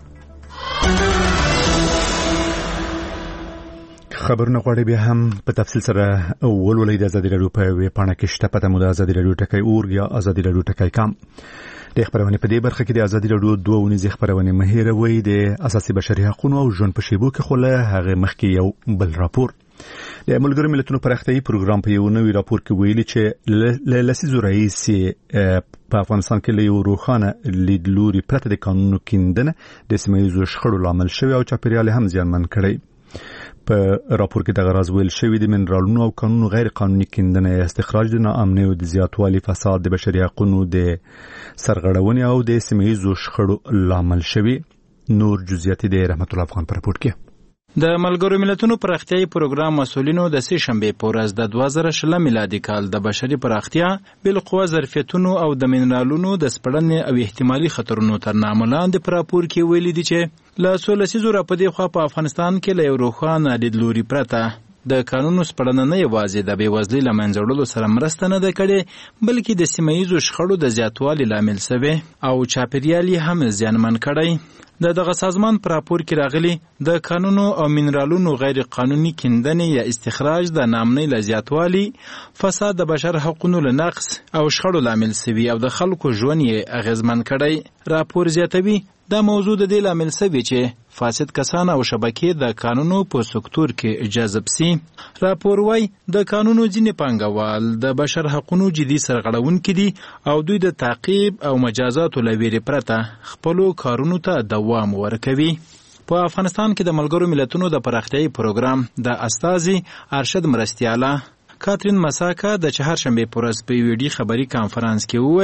خبرونه غواړي بیا هم په تفصیل سره ولولئ. د ازادي راډیو په ویب پاڼه کې شته پته مو د ازادي راډیو ټکی اورګ یا ازادي راډیو ټکی کام. د خبرونه په دې برخه کې د ازادي راډیو 2 ونیزې خبرونه مهیروي د اساسي بشري حقوقو او ژوند په شیبو کې خله هغه مخکې یو بل راپور. د ملګرو ملتونو پرختیايي پروګرام په یو نوی راپور کې ویلي چې لسیزو رئیس په افغانستان کې له یو روښانه لیدلوري پرته د قانونو کیندنه د سیمه‌ییزو شخړو لامل شوی او چاپیریال هم زیانمن کړی. په راپور کې د غراز ویل شوی د منرالونو او قانونو غیر قانوني کیندنه استخراج د ناامنۍ او د زیاتوالي فساد د بشري حقوقو د سرغړونې او د سیمه‌ییزو شخړو لامل شوی. نور جزئیات د رحمت الله افغان پر راپور کې. د ملګرو ملتونو پراختیايي پروګرام مسؤلینو د سه شنبه په ورځ د 2020 میلادي کال د بشري پراختیا بالقوه ظرفیتونو او د منرالونو د سپړنې او احتمالي خطرونو تر نامه لاندې په راپور کې ویلي دي چې له 16 زره په دې خوا په افغانستان کې له یو روښانه لیدلوري پرته د قانونو سپړنه نه یوازې د بېوزلۍ له منځه وړلو سره مرسته نه ده کړې بلکې د سیمه‌ییزو شخړو د زیاتوالي لامل شوی او چاپیریال یې هم زیانمن کړی. دغه سازمان پر راپور کې راغلي د قانونو او منرالونو غیر قانوني کیندنې یا استخراج د ناامنۍ له زیاتوالي، فساد د بشر حقوقو له نقص او شخړو لامل شوی او د خلکو ژوند یې اغیزمن کړی. راپور زیاتوي دا موضوع د دې لامل شوی چې فاسد کسان او شبکې د قانونو په سکتور کې جذب سي. راپور وايي د قانونو ځینې پانګوال د بشر حقوقو جدي سرغړونکي دي او دوی د تعقیب او مجازاتو له ویرې پرته خپلو کارونو ته دوام ورکوي. په افغانستان کې د ملګرو ملتونو د پراختیايي پروګرام د استازي ارشد مرستیاله کاترین مساکا د چهارشنبه پر ورځ په ویډیو خبري کانفرنس کې وویل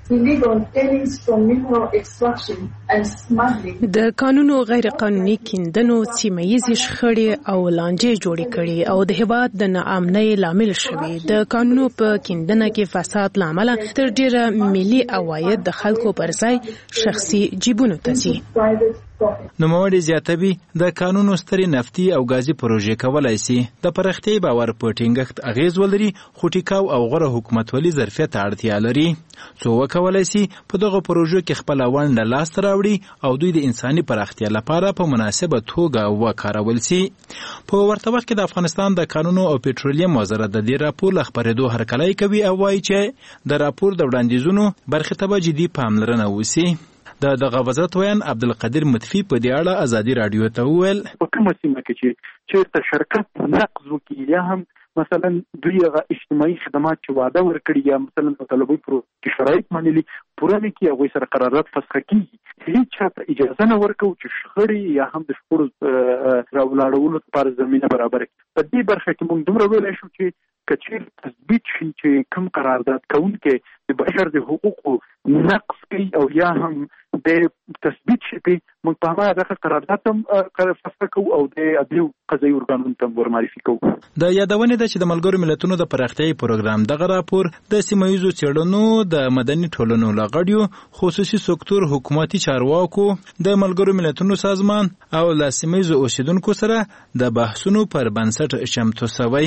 د قانونو غیر قانوني کیندنو سیمه‌ییزې شخړې او لانجې جوړې کړي او د هېواد د ناامنۍ لامل شوي. د قانونو په کیندنه کې فساد لامل تر ډیره ملي عواید د خلکو پر ځای شخصي جیبونو ته ځي. نوموړي زیاتوي د قانونو سترې نفتي او غازي پروژې کولای شي د پرختي باور په ټینګښت اغیز ولري، خو ټیکاو او غوره حکومتولي ظرفیت اړتیا لري. څو وکولای شي په دغه پروژو کې خپل ونډه لاس راوړي او دوی د انساني پراختیا لپاره په مناسبه توګه وکارول شي. په ورته وخت کې د افغانستان د قانونو او پټرولیم وزارت د دې راپور خبرېدو هرکلی کوي او وایي چې د راپور د وړاندیزونو برخې ته به جدي پاملرنه وشي. دغه وزارت ویان عبدالقدیر مطفی په دې اړه ازادي رادیو ته وویل په کومه سیمه کې چې چیرته شرکت نقض وکړي یا هم مثلا دوی هغه اجتماعي خدمات چې وعده ورکړي یا مثلا په طلبي پروژې شرایط منلي پوره نه کړي هغوی سره قرارداد فسخ کیږي. هیڅ چاته اجازه نه ورکوي چې شخړې یا هم د شخړو راولاړولو لپاره زمینه برابره کړي. په دې برخه کې موږ دومره ویلی شو چې کچیر تثبیت شي چې کوم قرارداد کوونکی د بشر د حقوقو نقض کوي او یا هم د تثبیت شي په موږ په هغه دغه قرارداد هم فسخ کوو او د عدلي قضایي ارګانونو ته ورمعرفي کوو. د یادونې ده چې د ملګرو ملتونو د پراختیايي پروګرام دغه راپور د سیمه‌ییزو څېړنو د مدني ټولنو له غړیو، خصوصي سکتور، حکومتي چارواکو، د ملګرو ملتونو سازمان او له سیمه‌ییزو اوسیدونکو سره د بحثونو پر بنسټ چمتو شوی.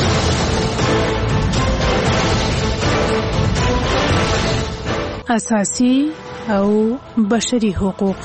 اساسي او بشري حقوق.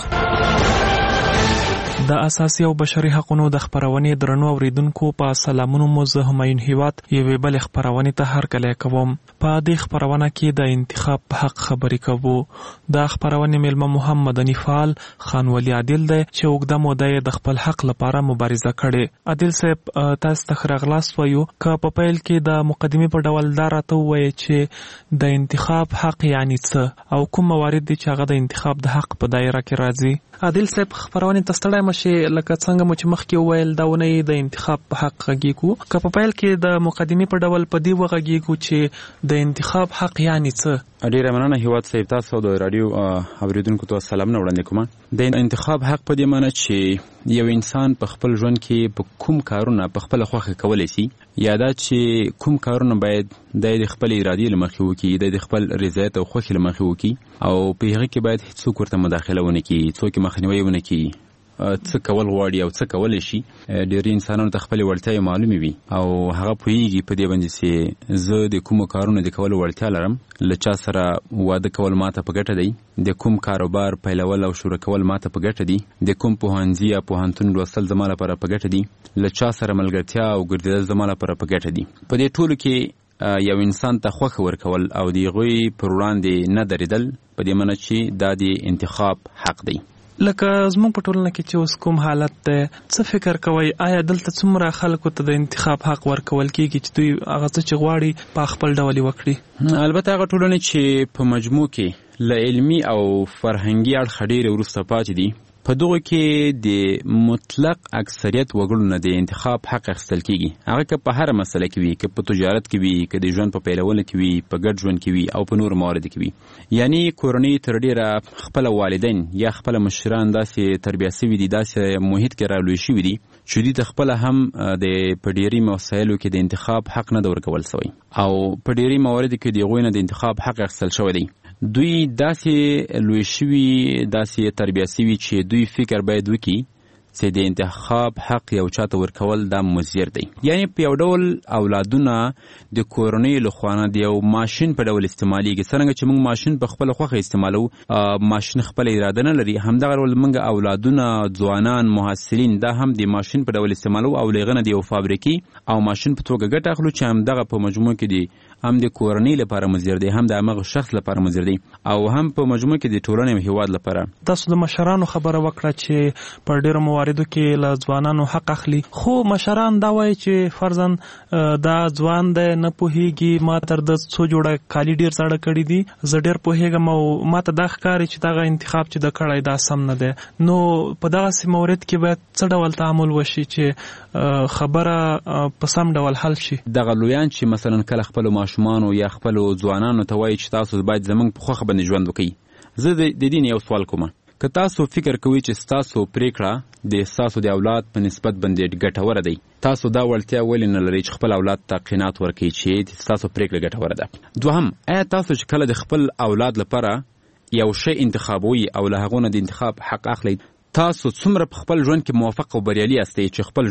د اساسي او بشري حقوقو د خبرونې درنو اوریدونکو په سلامونو مو زه همایون هیواد یوې بل خبرونې ته هرکلی کوم. په دې خبرونه کې د انتخاب په حق خبرې کوو. د خبرونې مېلمه محمد انیفال خان ولی عادل دی چې اوږده موده د خپل حق لپاره مبارزه کړې. عادل صاحب تاسو ته راغلاست وایو که په پیل کې د مقدمې په ډول دا راته ووایي چې د انتخاب حق یعنی څه او کوم موارد دي چې هغه د انتخاب د حق په دایره کې راځي. عادل صاحب خبرونه تستړی مشه لکه څنګه مو چې مخکې وویل دا ونه د انتخاب په حق غږیږو که په پیل کې د مقدمې په ډول په دی وغږیږو چې د انتخاب حق یعنی څه. ډیره مننه هیواد صاحب تاسو د رادیو اوریدونکو ته سلام نه وړاندې کوم. د انتخاب حق په دې معنی چې یو انسان په خپل ژوند کې په کوم کارونه په خپل خوښه کولای شي یا دا چې کوم کارونه باید د خپل ارادې لمخې وکړي، د خپل رضایت او خوښۍ لمخې وکړي او په هغه کې باید هیڅوک ورته مداخله ونه کړي، څوک مخنیوي ونه کړي، څه کول غواړي او څه کولی شي. ډېر انسانانو ته خپلې وړتیاوې معلومې وي او هغه پوهېږي په دې باندې چې زه د کومو کارونو د کولو وړتیا لرم، له چا سره واده کول ماته په ګټه دی، د کوم کاروبار پیلول او شروع کول ماته په ګټه دي، د کوم پوهنځي یا پوهنتون لوستل زما لپاره په ګټه دي، له چا سره ملګرتیا او ګرځېدل زما لپاره په ګټه دي. په دې ټولو کې یو انسان ته خوښه ورکول او د هغوی پر وړاندې نه درېدل په دې معنی چې دا د انتخاب حق دی. لکه زموږ په ټولنه کې چې اوس کوم حالت دی څه فکر کوئ آیا دلته څومره خلکو ته د انتخاب حق ورکول کېږي چې دوی هغه څه چې غواړي په خپل ډول یې وکړي؟ البته هغه ټولنې چې په مجموع کې له علمي او فرهنګي اړخه ډېرې وروسته پاتې دي په دغو کې د مطلق اکثریت وګړو نه د انتخاب حق اخیستل کېږي. هغه که په هره مسله کې وي، که په تجارت کې وي، که د ژوند په پیلولو کې وي، په ګډ ژوند کې وي او په نورو مواردو کې وي. یعنی کورنۍ تر ډېره خپل والدین یا خپل مشران داسې تربیه شوي دي، داسې محیط کې رالوی شوي دي چې دوی ته خپله هم د په ډېري مسایلو کې د انتخاب حق نه ده ورکول شوی او په ډېري مواردو کې د هغوی نه د انتخاب حق اخیستل شوی دی. دوی داسې لوی شوي، داسې تربیه شوي چې دوی فکر باید وکړي چې د انتخاب حق یو چاته ورکول دا مضر دی. یعنی په یو ډول اولادونه د کورنۍ له خوا نه د یو ماشین په ډول استعمالیږي. څرنګه چې موږ ماشین په خپله خوښه استعمالو، ماشین خپله اراده نه لري، همدغه ډول موږ اولادونه، ځوانان، محصلین دا هم د ماشین په ډول استعمالو او له هغه نه د یو فابریکې او ماشین په توګه ګټه اخلو چې همدغه په مجموع کې دی هم د کورنۍ لپاره مضر دی، هم د همغه شخص لپاره مضر دی او هم په مجموع کې د ټولنې او هیواد لپاره. تاسو د مشرانو خبره وکړه چې په ډېرو مواردو کې له ځوانانو حق اخلي، خو مشران دا وایي چې فرضاً دا ځوان دی نه پوهېږي، ما تر د څو جوړه کالي ډېر زاړه کړي دي، زه ډېر پوهېږم او ما ته دا ښکاري چې دغه انتخاب چې د کړی دا سم نه دی. نو په دغسې مورد کې باید څه ډول تعامل وشي چې خبره په سم ډول حل شي؟ دغه لویان چې مثلا کله خپلو ماشومانو یا خپلو ځوانانو ته وایي چې تاسو باید زموږ په خوښه باندې ژوند وکړئ. زه د دې نه یو سوال کوم، که تاسو فکر کوئ چې ستاسو پریکړه د ستاسو د اولاد په نسبت باندې ګټوره دی، تاسو دا وړتیا ولې نه لرئ چې خپل اولاد ته قناعت ورکړئ چې ستاسو پریکړه ګټوره ده؟ دوهم، آیا تاسو چې کله د خپل اولاد لپاره یو شی انتخابوي او له هغو نه د انتخاب حق اخلئ، تاسو څومره په خپل ژوند کې موفق او بریالي یاستئ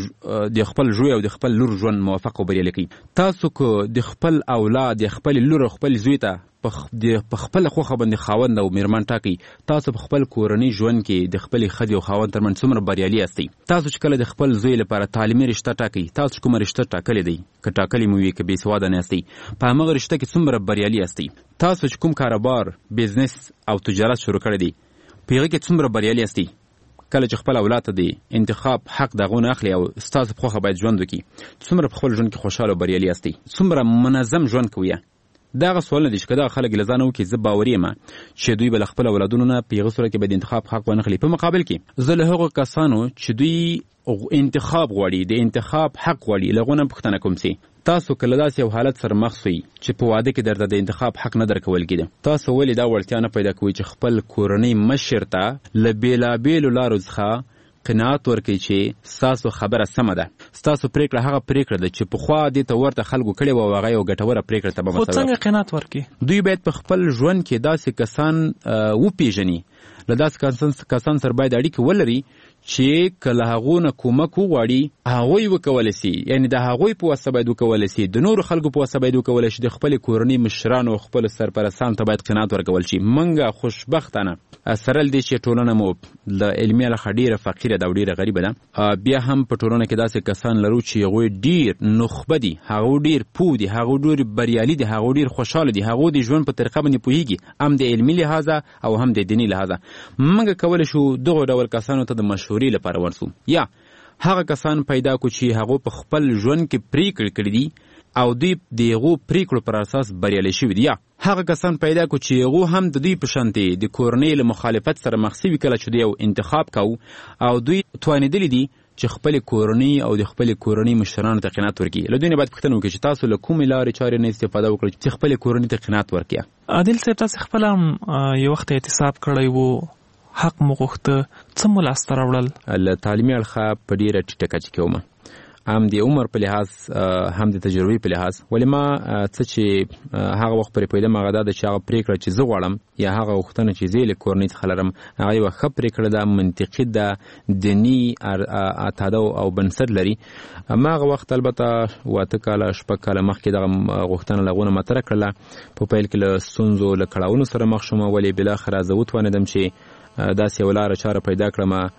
چې د خپل زوی او د خپل لور ژوند موفق او بریالي کړئ؟ تاسو که د خپل اولاد د خپل لور او خپل زوی ته په خپل خوخه باندې خاوند او میرمن ټاکئ، تاسو په خپل کورنۍ ژوند کې د خپل ښځې او خاوند ترمنځ څومره بریالي یاستئ؟ تاسو چې کله د خپل زوی لپاره تعلیمي رشته ټاکئ، تاسو کومه رشته ټاکلې دی، که ټاکلې مو وي که بې سواده نه یاستئ، په همغه رشته کې څومره بریالي یاستئ؟ تاسو چې کوم کاروبار، بزنس او تجارت شروع کړی دی، په هغې کې څومره بریالي یاستئ؟ کله چې خپل اولاد ته د انتخاب حق د هغو نه اخلي او ستاسو په خوښه باید ژوند وکړي، څومره په خپل ژوند کې خوشحاله او بریالي یاستئ؟ څومره منظم ژوند کوئ؟ دغه سوالونه دي چې که دغه خلک له ځانه وکړي، زه باوري یم چې دوی به له خپل اولادونو نه په هغه صورت کې به د انتخاب حق ونه اخلي. په مقابل کې زه له هغو کسانو چې دوی انتخاب غواړي، د انتخاب حق غواړي، له هغو نه پوښتنه کوم چې تاسو که له داسې یو حالت سره مخ سوئ چې په واده کې درته د انتخاب حق نه درکول کېده، تاسو ولې دا وړتیا نه پیدا کوئ چې خپل کورنۍ مشر ته له بېلابېلو لارو څخه قناعت ورکړئ چې ستاسو خبره سمه ده، ستاسو پریکړه هغه پریکړه ده چې پخوا دې ته ورته خلکو کړې وه او هغه یو ګټوره پریکړه ته به خو څنګه قناعت ورکړي؟ دوی باید په خپل ژوند کې داسې کسان وپېژني، له داسې کسان سره باید اړیکې ولري چې که له هغو نه کومک وغواړي هغوی وکولی سي، یعنې د هغوی په واسطه باید وکولی سي، د نورو خلکو په واسطه باید وکولی شي، د خپلې کورنۍ مشرانو او خپلو سرپرستانو ته باید قناعت ورکول شي. موږ خوشبختانه سره له دې چې ټولنه مو له علمي اړخه ډېره فقیره ده او ډېره غریبه ده، بیا هم په ټولنه کې داسې کسان لرو چې هغوی ډېر نخبه دي، هغوی ډېر پوه دي، هغوی ډېر بریالي دي، هغوی ډېر خوشحاله دي، هغوی د ژوند په طریقه باندې پوهېږي، هم د علمي لحاظه او هم د دیني لحاظه. موږ کولی شو دغو ډول کسانو ته د مشورې لپاره ورسو، یا هغه کسان پیدا کو چې هغه په خپل ژوند کې پریکړې کړې دي او دوی د هغو پریکړو پر اساس بریالي شوي دي، یا هغه کسان پیدا کو چې هغه هم د دوی په شانتې د کورنۍ له مخالفت سره مخ سوي کله چې دوی یو انتخاب کوو او دوی توانېدلي دي چې خپل کورنۍ او د خپل کورنۍ مشرانو ته قناعت ورکړي. له دوی نه باید پوښتنه وکړي چې تاسو له کومې لارې چارې نه استفاده وکړئ چې خپل کورنۍ ته قناعت ورکړي. عادل صاحب، تاسو خپل یو وخت اعتصاب کړی وو، حق مو غوښته، څه مو لاسته راوړل؟ له تعلیمي اړخه په ډېره ټیټه کچه کې وم، هم د عمر په لحاظ هم د تجربې په لحاظ، ولې ما څه چې هغه وخت پرې پوهېدم هغه دا ده چې هغه پرېکړه چې زه غواړم یا هغه غوښتنه چې زه یې له کورنۍ څخه لرم هغه یوه ښه پرېکړه ده، منطقي ده، دیني اعتاده او بنسټ لري. ما هغه وخت البته 8 کاله 6 کاله مخکې دغه غوښتنه له هغو نه مطرح کړله. په پیل کې له ستونزو له کړاوونو سره مخ شوم، ولې بالاخره زه وتوانېدم چې داسې یوه لاره چاره پیدا کړم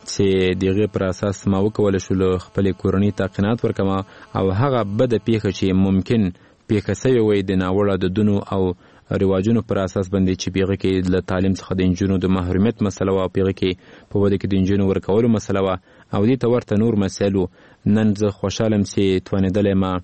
چې د هغې پر اساس ما وکولی شو له خپلې کورنۍ ته قناعت ورکړم او هغه بده پیښه چې ممکن پیښه سوې وی د ناوړه دودونو او رواجونو پر اساس باندې چې په هغه کې له تعلیم څخه د نجونو د محرومیت مسله وه، په هغه کې په واده کې د نجونو ورکولو مسله وه او دې ته ورته نور مسایل وو. نن زه خوشحاله یم چې توانېدلی ما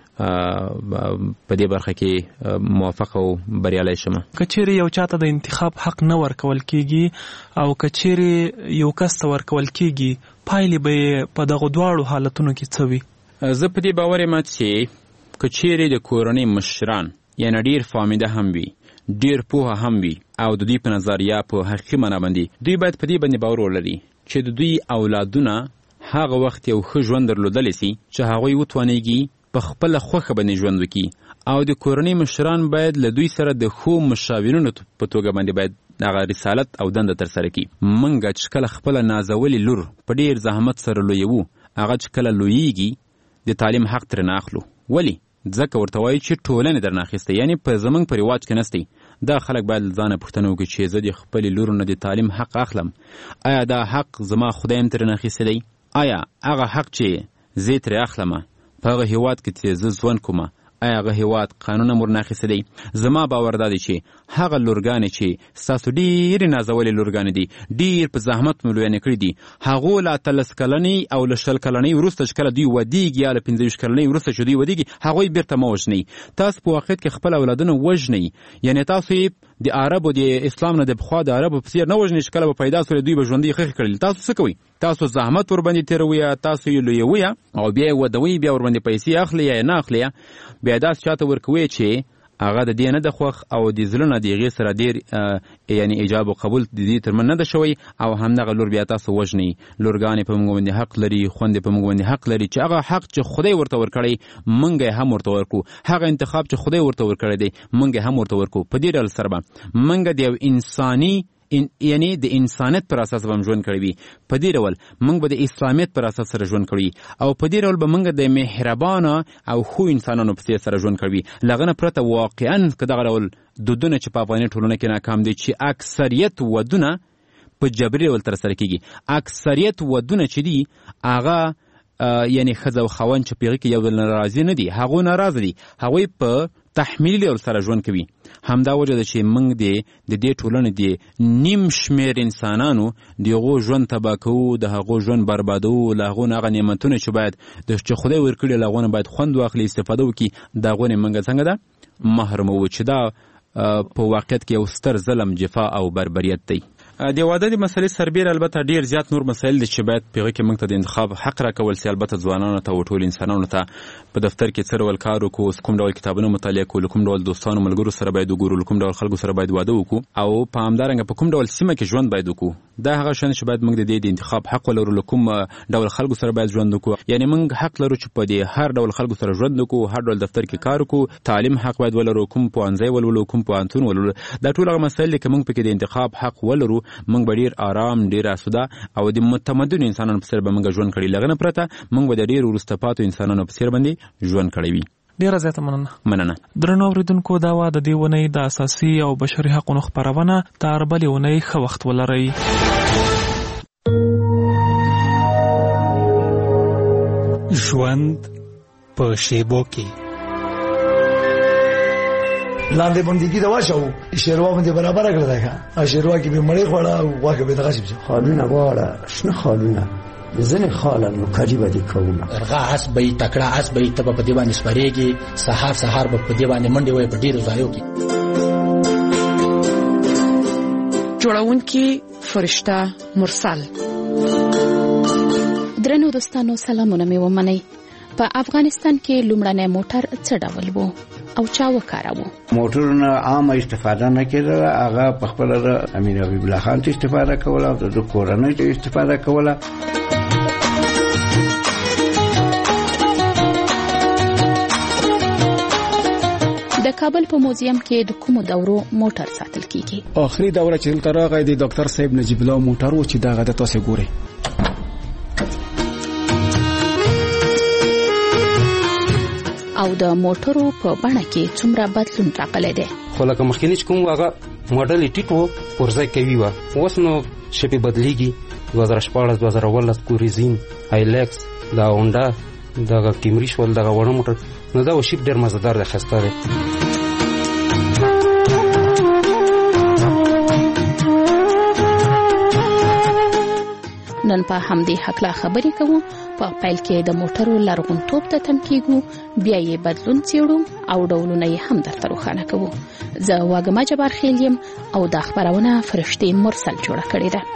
په دې برخه کې موفق او بریالی شم. که چیرې یو چاته د انتخاب حق نه ورکول کېږي او که چیرې یو کس ته ورکول کېږي، پایلې به یې په دغو دواړو حالتونو کې څه وي؟ زه په دې باور یم چې که چیرې د کورنۍ مشران یعنې ډېر فامیده هم وي، ډېر پوهه هم وي او د دوی په نظر یا په حقیقي معنا باندې دوی باید په دې باندې باور ولري چې د دوی اولادونه هغه وخت یو ښه ژوند درلودلی سي چې هغوی وتوانېږي په خپله خوښه باندې ژوند وکړي او د کورنۍ مشران باید له دوی سره د ښو مشاورینو په توګه باندې باید هغه رسالت او دنده ترسره کړي. موږ چې کله خپله نازولې لور په ډېر زحمت سره لویوو، هغه چې کله لویېږي د تعلیم حق ترې نه اخلو. ولې؟ ځکه ورته وایي چې ټولنې درنه اخیستی، یعنې په زموږ په رواج کې نستی. دا خلک باید له ځانه پوښتنه وکړي چې زه د خپلې لورو نه د تعلیم حق اخلم، آیا دا حق زما خدای هم ترې نه اخیستی دی؟ آیا هغه حق چې زه ترې اخلمه په هغه هېواد کې چې زه ژوند کومه آیا هغه هېواد قانون هم ورنه اخیستی دی؟ زما باور دا دی چې هغه لورګانې چې ستاسو ډېرې نازولې لورګانې دي، ډېر په زحمت مو لویانې کړي دي، هغو له 13 کلنۍ او له 20 کلنۍ وروسته چې کله دوی ودیږي یا له 15 کلنۍ وروسته چې دوی ودیږي هغوی بېرته مه وژنئ. تاسو په واقعیت کې خپل اولادونه وژنئ، یعنې تاسو یې د عربو د اسلام نه د پخوا د عربو په څیر نه وژني چې کله به پیدا سول دوی به ژوندۍ خښ کړل. تاسو څه کوئ؟ تاسو زحمت ور باندې تیروي، تاسو یې لویوي او بیا یې ودوي، بیا ور باندې پیسې اخلي یا نه اخلي، بیا داس چاته ورکوي چې هغه د دې نه د خوښ او د زړه نه د هغې سره ډېر یعنی ایجاب او قبول د دې ترمن نه ده شوی او همدغه لور بیا تاسو وژنئ. لورګانې په موږ باندې حق لري، خوندې په موږ باندې حق لري چې هغه حق چې خدای ورته ورکړی موږ یې هم ورته ورکړو، هغه انتخاب چې خدای ورته ورکړی دی موږ یې هم ورته ورکړو. په دې ډول سره به موږ د یو انساني یعنی د انسانیت پر اساس به ژوند کړی وي، په دې ډول موږ به د اسلامیت پر اساس سره ژوند کړی او په دې ډول به موږ د مهربانه او خو انسانانو په څیر سره ژوند کړی. لغه نه پرته واقعا که دغه ډول دودونه چې په افغاني ټولنه کې ناکام دي چې اکثریت ودونه په جبري ډول ترسره کیږي، اکثریت ودونه چې دي هغه یعنی ښځه او خاوند چې په هغې کې یو ډول ناراضي نه دي، هغوی ناراضه دي، هغوی په تحمیلي ډول سره ژوند کوي. همدا وجه ده چې موږ د دې ټولنې د نیم شمېر انسانانو د هغو ژوند تباه کوو، د هغو ژوند بربادوو، له هغو نه هغه نعمتونه چې باید چې خدای ورکړي له هغو نه باید خوند واخلي، استفاده وکړي، د هغو نه موږ څنګه ده محروموو چې دا په واقعیت کې یو ستر ظلم، جفا او بربریت دی. د واده د مسلې سربیر البته ډیر زیات نور مسایل دي چې باید په هغه کې موږ ته د انتخاب حق راکول سي. البته ځوانانو ته او ټول انسانانو ته په دفتر کې څه ډول کار وکړو، کوم ډول کتابونه مطالعه کړو، کوم ډول دوستانو ملګرو سره باید وګورو، کوم ډول خلکو سره باید واده وکړو او په همدارنګه په کوم ډول سیمه کې ژوند باید وکړو. دا هغه شان چې باید موږ د دې د انتخاب حق ولرو، کوم ډول خلکو سره باید ژوند وکړو. یعنی موږ حق لرو چې په دې هر ډول خلکو سره ژوند وکړو، هر ډول دفتر کې کار وکړو، تعلیم حق باید ولرو، کوم پوهنځی ولولو، کوم پوهنتون ولولو. دا ټول هغه مسایل دي چې موږ پکې د انتخاب حق ولرو، موږ به ډیر آرام، ډیر اسوده او د متمدن انسانانو په څیر به موږ ژوند کړی. لغه نه پرته موږ به د ډیر وروسته پاتو انسانانو په څیر باندې ژوند کړی وي. ډیره زیاته مننه. درنو اوریدونکو، دا وه د دې اونۍ د اساسي او بشري حقونو خپرونه. تر بلې اونۍ ښه وخت ولرئ. ژوند په شیبو کې لاندې بندګي دا واچو شیروا باندې برابر کړل دا شیروا کې به مړې خوړه او واګه به دغه شي خالونه واړه شنه خالونه ځنه خاله نو کاجی باندې کوم درغه اس به تکړه اس به ته په دی باندې سپریږي، سحر به په دی باندې منډي وای په ډیرو ځایو کې. جوړونکي فرشته مرسل. درنو دوستانو، سلامونه مې ومنئ. په افغانستان کې لومړنی موټر څه ډول وو او چا وکاراوه؟ موټرونه عامه استفاده نه کېدله، هغه په خپل امیر حبیب الله خان ته استفاده کوله او د کورنۍ ته استفاده کوله. د کابل په موزیم کې د کومو دورو موټر ساتل کیږي؟ آخري دوره چې دلته راغی د ډاکټر صاحب نجیب الله موټر و چې دغه د تاسو ګوري. او د موټرو په بڼه کې څومره بدلون راغلی دی؟ خو لکه مخکینی چې کوم هغه موډل ټیټ و پرځای کوي و، اوس نو شپې بدلیږي. 2014 2018 کوریزین هایلکس دا هونډا دا کیمری شول دا وړو موټر نو دا شپ ډیر مزدار دی، خسته دی. نن په همدې حقله خبرې کوو. په پیل کې د موټرو لرغونتوب ته تم کېږو، بیا یې بدلون څېړو او ډولونه یې هم درته روښانه کوو. زه واګمه جبار خیل یم او دا خپرونه فرشتې مرسل جوړه کړې ده.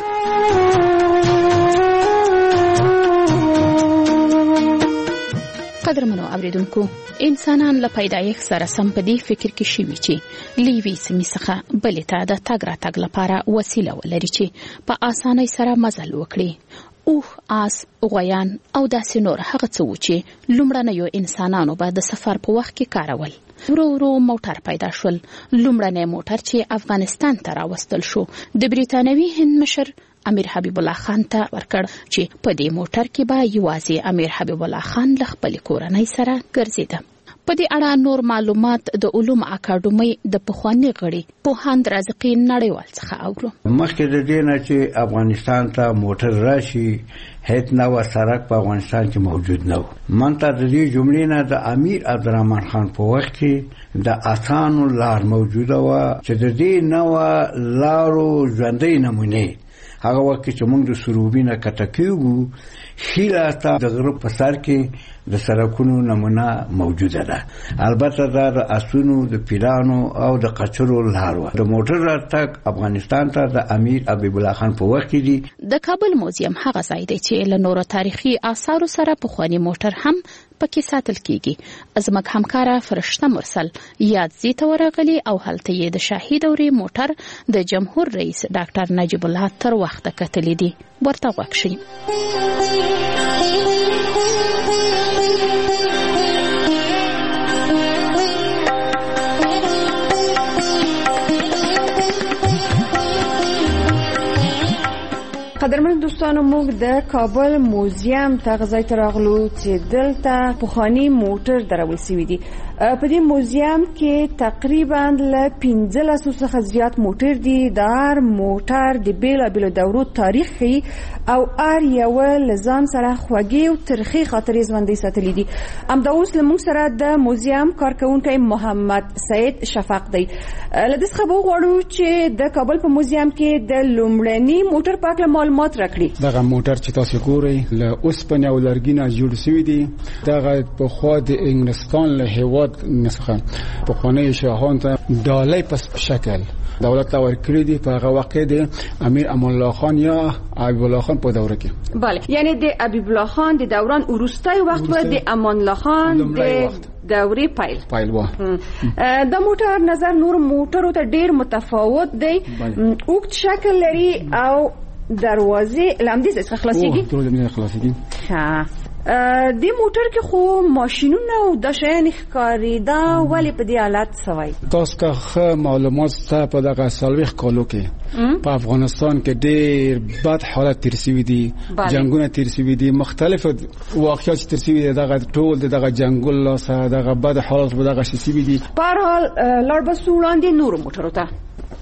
قدرمنو اوریدونکو، انسانان له پیدایښت سره سم په دې فکر کې شوي چې له یوې سیمې څخه بلې ته د تګ راتګ لپاره وسیله ولري چې په اسانۍ سره مزل وکړي. اوښ، آس، غویان او داسې نور هغه څه وو چې لومړنیو انسانانو به د سفر په وخت کې کارول. ورو ورو موټر پیدا شول. لومړنی موټر چې افغانستان ته راوستل شو د بریتانوي هند مشر امیر حبیب الله خان ته ورکړ چې په دې موټر کې به یوازې امیر حبیب الله خان له خپلې کورنۍ سره ګرځېده. په دې اړه نور معلومات د علوم اکاډمۍ د پخواني غړي پوهاند رازقي نړیوال څخه اورو. مخکې د دې نه چې افغانستان ته موټر راشي هیڅ نوع سړک په افغانستان کې موجود نه و. من ته د دې جملې نه د امیر عبدالرحمن خان په وخت کې د اسانو لار موجوده و چې د دې نوع لارو ژوندۍ نمونې هغه وخت چې موږ د سروبینه کټکیږو خیلاته د غرب په سر کې د سړکونو نمونه موجوده ده. البته دا د اسونو د پیرانو او د قچرو لار و. د موټر راتګ افغانستان ته د امیر حبیب الله خان په وخت کې دی. د کابل موزیم هغه ځای دی چې له نورو تاریخي آثارو سره پخوانی موټر هم پکې ساتل کیږي. زموږ همکاره فرشته مرسل یاد زی ته ورغلی او هلته یې د شاهي دورې موټر د جمهور رئیس ډاکټر نجیب الله تر وخته کتلی دي. ورته غوږ شئ. قدرمن دوستانو، موږ د کابل موزیم ته غځای ته راغلو چې دلته پخوانی موټر درول سوي دي. په دې موزیم کې تقریبا له 1500 څخه زیات موټر دي. د هر موټر د بیلابیلو دورو تاریخ ښیي او هر یو له ځان سره خوږې او ترخې خاطرې ژوندۍ ساتلې دي. همدا اوس له موږ سره د موزیم کارکونکی محمد سید شفق دی. له دې څخه به وغواړو چې د کابل په موزیم کې د لومړني موټر په اړه معلومات راکړي. دغه موټر چې تاسو ګورئ له اوسپنې او لرګي نه جوړ شوی دی. دغه په خوا د انګلستان له هیواد نسخه پخوانی شاهان ته ډالۍ په شکل دولت ته ورکړي دي په هغه وخت د امیر امان الله خان یا حبیب الله خان په دوره کې. بله، یعنی د حبیب الله خان د دوران وروستی وخت و د امان الله خان د دورې پیل و. دا موټر نظر نور موټرو ته ډیر متفاوت دی. اوږد شکل لري او دروازې لمدې څخه خلاصيږي. د موټر کې خو ماشینونه او د شیان ښکارېدا، ولې په دې حالت سوی؟ تاسو که معلومات ستا په دغه 40 کالو کې په افغانستان کې ډېر بد حالت تیر شوي دي. جنګونه تیر شوي دي، مختلف واقعیات تیر شوي دي. دغه ټول دغه جنګول لاسه دغه بد حالت په دغه شوي دي. په هر حال لاړ به سو وړاندې نورو موټرو ته.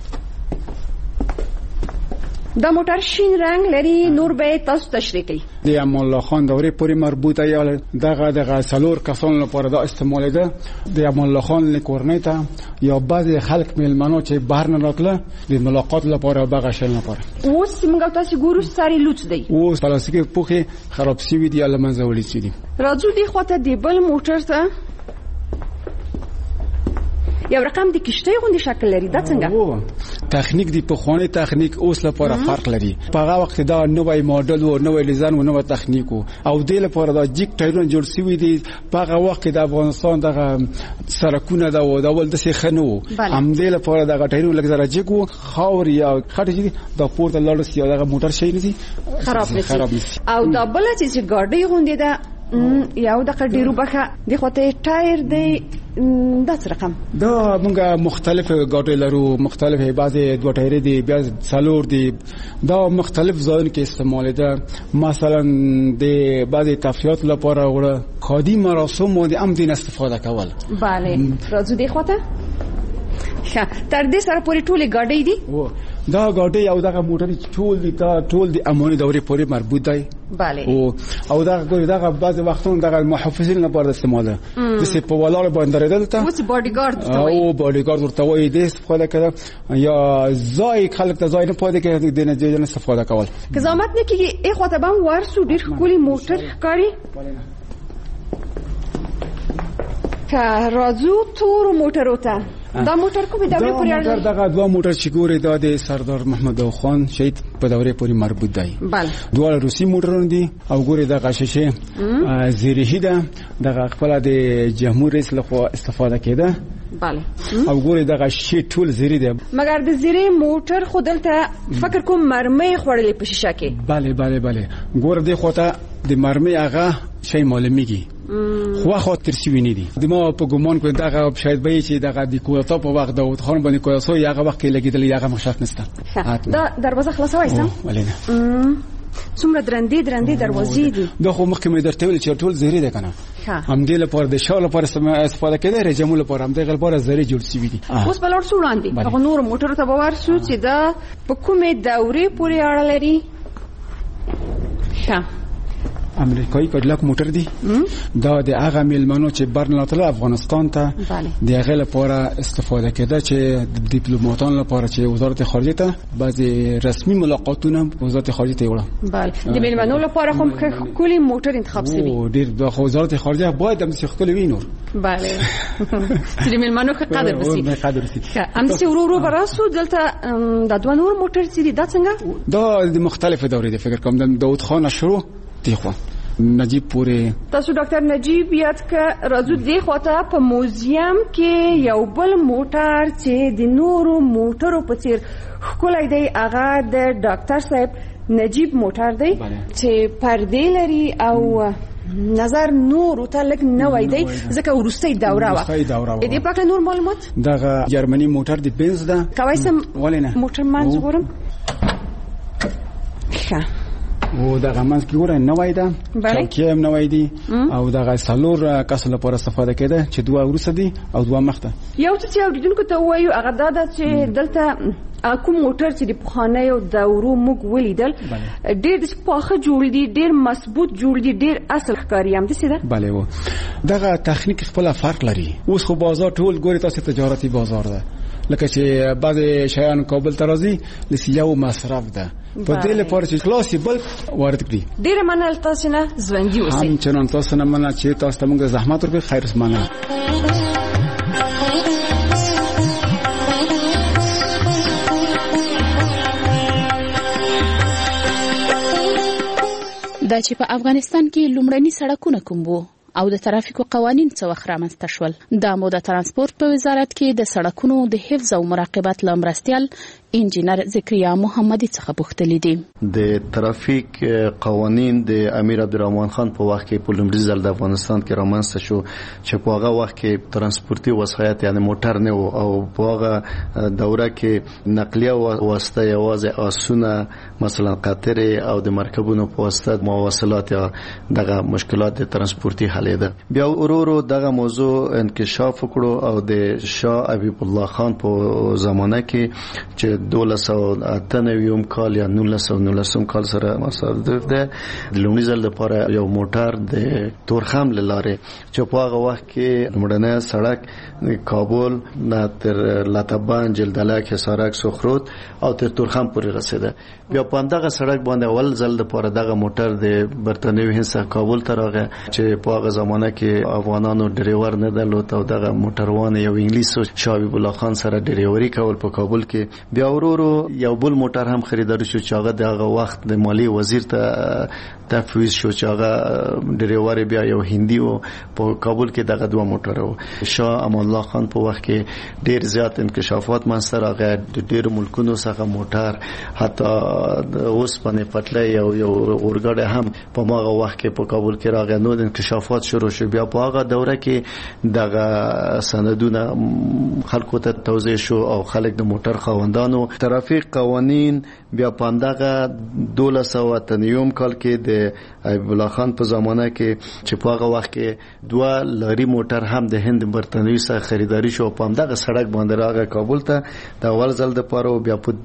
دا موټر شین رنگ لري، نور به تاسو تشریح کړئ. د امان الله خان دورې پورې مربوطه یا دغه څلور کسانو لپاره دا استعمالیده. د امان الله خان کورنۍ ته یا بعضې خلک میلمنو چې بهر نه راتله د ملاقات لپاره او دغه شیانو لپاره. اوس موږ تاسو ګورو ساري لوڅ دی. اوس پلاستیکي پوښې خراب شوي دي، له منځه وړي شوي دي. راځو دې خواته د بل موټر ته. یو رقم د کشته غوندي شکل لري. دا څنګه؟ تخنیک دی، پخوانی تخنیک اوس لپاره فرق لري. په هغه وخت دا نوې ماډل او نوې ډیزاین او نوې تخنیک او د لپاره دا جیک ټایرونه جوړ شوي دي. په هغه وخت د افغانستان دغه سرکونه دا و دا ول د څه خنو هم د لپاره دغه ټایرونه لږ زره جیک او خاور یا خټه دي. دا پورته لاړ سي دغه موټر شي نه دي خراب نشي. او دا بل چې ګاډي غوندي دا یو دغه ډیرو بخه د خواته ټایر دی. دا څه رقم؟ دا موږ مختلف ګاډي لرو، مختلف بعضې دوه ټایرې دي، بیا څلور دي. دا مختلف ځایونو کې استعمالیده. مثلا د بعضې تفریحات لپاره وړه کادي مراسمو د هم دین استفاده کول. بله، راځو دې خواته. تر دې سره پورې ټولې ګاډۍ دي. دا ګاډۍ او دغه موټر ټول دي ټول د اماني دورې پورې مربوط دی. بله. او دغه بعض وختونو دغه محافظین لپاره استعماله د څه په ولاړ باندې درېدل ته اوس باډیګارد ته وایي. او باډیګارد ورته وایي د استفاده کړه یا ځای خلک ته ځای نه پاتې کې د نه استفاده کول. که زحمت نه کیږي اخواته به ورسو. ډېر ښکلي موټر ښکاري. که راځو تورو موټرو ته. دا موټر کومې دورې پورې اړه لري؟ دغه دوه موټر چې ګورې دا د سردار محمد داود خان شهید په دورې پورې مربوط دی. بله. دواړه روسي موټرونه دي او ګورې دغه شیشې زیرهي ده، دغه خپله د جمهور رئیس لخوا استفاده کېده. بله. او ګورې دغه شی ټول زیري دی. مګر د زیرې موټر خو دلته فکر کوم مرمۍ خوړلې په شیشه کې. بله ګوره دې خواته د مرمۍ هغه شی معلومیږي. خو خاطر شوی نه دي. د ما په ګومان کې دغه شاید به چې دغه د کوتا په وخت داود خان باندې کواسو یغه وخت کې لګیدل یغه مخشات نشته. دا دروازه خلاصوي سم؟ ولینه څومره درندې دروازې دي. دا خو مخکې مې درته ویل چې ټول زهري ده کنه. هم دې لپاره د شاو لپاره استفاده کېده، رجمو لپاره هم دغه لپاره زهري جوړ شوی دي. اوس بلور سوړاندې هغه نور موټر ته باور شو چې دا په کومه دورې پورې اړه لري. امریکایي کډلاک موټر دی دا د هغه میلمنو چې برنلاتل افغانستان ته د هغه لپاره استفاده کېده چې د دیپلوماتانو لپاره چې وزارت خارجه ته بعضی رسمي ملاقاتونه وزارت خارجه ته وړه. بله د میلمنو لپاره هم کلی موټر انتخاب شوی. او ډیر د وزارت خارجه باید هم څخه وینور. بله چې میلمنو کې قدر وسی. هم چې ورو براسو دلته د دوه نور موټر چې دا څنګه دا د مختلفه دورې د فکر کوم د داود خان شروع دیخوا نجیب پوری. تاسو ډاکټر نجیب یاد ک راځو دی خواته په موزیم کې یو بل موټر چې د نورو موټرو په څیر ښکلی دی هغه د ډاکټر صاحب نجیب موټر دی چې پردې لري او نظر نور ته لک نوای دی ځکه ورستۍ دوره وا دې پاک نور معلومات دا جرمني موټر دی بنز دا کویسم موټر مان زغورم ښه او دا غمانس کې ګوره نوای ده چې هم نوای دي او دا غسلور کسل لپاره استفاده کېده چې دوه ورسته دي او دوه مخته یو څه اوریدونکو ته وایو هغه دا چې دلته کوم موټر چې د پخوانیو دورو موږ ولیدل ډېر د پاخه جوړ دي ډېر مضبوط جوړ دي ډېر اصل ښکاري هم دسه ده. بله و دغه تخنیک خپل فرق لري. اوس خو بازار ټول ګوري تاسو تجارتي بازار ده لکه چې بعضی شیان کابل ته راځي لسیو مصرف ده په دې لپاره چې خلاصي بل وارد کړي. ډېر منل تاسو نه ژوندۍ اوسئ. هم چنان تاسو نه منل چې تاسو ته موږ زحمت ورکړي خیر اسمانه. دا چې په افغانستان کې لومړني سړکونه کوم وو او د ترافیکو قوانین څه وخت رامنځته شول. دا مو د ترانسپورت په وزارت کې د سړکونو د حفظ او مراقبت لمرستیال انجینر ذکریا محمدي څخه پوښتنه دي. د ترافیک قوانین د امیر عبدالرحمن خان په وخت کې په لومړي ځل د افغانستان کې رامنځته شو چې په هغه وخت کې ترانسپورتي وسایط یعنی موټر نه او په هغه دوره کې نقلیه واسطه یوازې آسونه مثلا قطر او د مرکبونو په واسطه مواصلات یا دغه مشکلات ترانسپورتي حل ده. بیا ورو دغه موضوع انکشاف وکړو او د شاه حبیب الله خان په زمانه کې چې 1298 کال یا 1919 کال سره مصادف ده د لومړي ځل لپاره یو موټر د تورخم لاره چې په هغه وخت کې لومړنی سړک کابل نه تر لاتابان جلدلک حصارک سخرود او تر تورخم پورې رسیده. بیا په دغه سړک باندې اول ځل لپاره دغه موټر د برتانوي هند څخه کابل ته راغی چې په هغه زمانه کې افغانانو ډریور نه درلود او دغه موټروان یو انګلیسو شاه حبیب الله خان سره ډریوري کول په کابل کې. بیا ورو یو بل موټر هم خریدار شو چې هغه دغه وخت د مالی وزیر ته تفویض شو چې هغه ډریور بیا یو هندي او په کابل کې دغه دوه موټر وو. شاه امان الله خان په وخت کې ډیر زیات انکشافات منځته راغی د ډیر ملکونو څخه موټر حتی اوس باندې پټلې یو اورګړې هم په هغه وخت کې په کابل کې راغی. نو د انکشافات شروع شو. بیا په هغه دوره کې دغه سندونه خلکو ته توزیع شو او خلک د موټر خاوندانو ترافیک قوانین بیا په دغه 1298 کال کې د حبیب الله خان په زمانه کې چې په هغه وخت کې دوه لاري موټر هم د هند برتانوي څخه خریداري شو په دغه سړک باندې راغی کابل ته د اول ځل د پاره. بیا په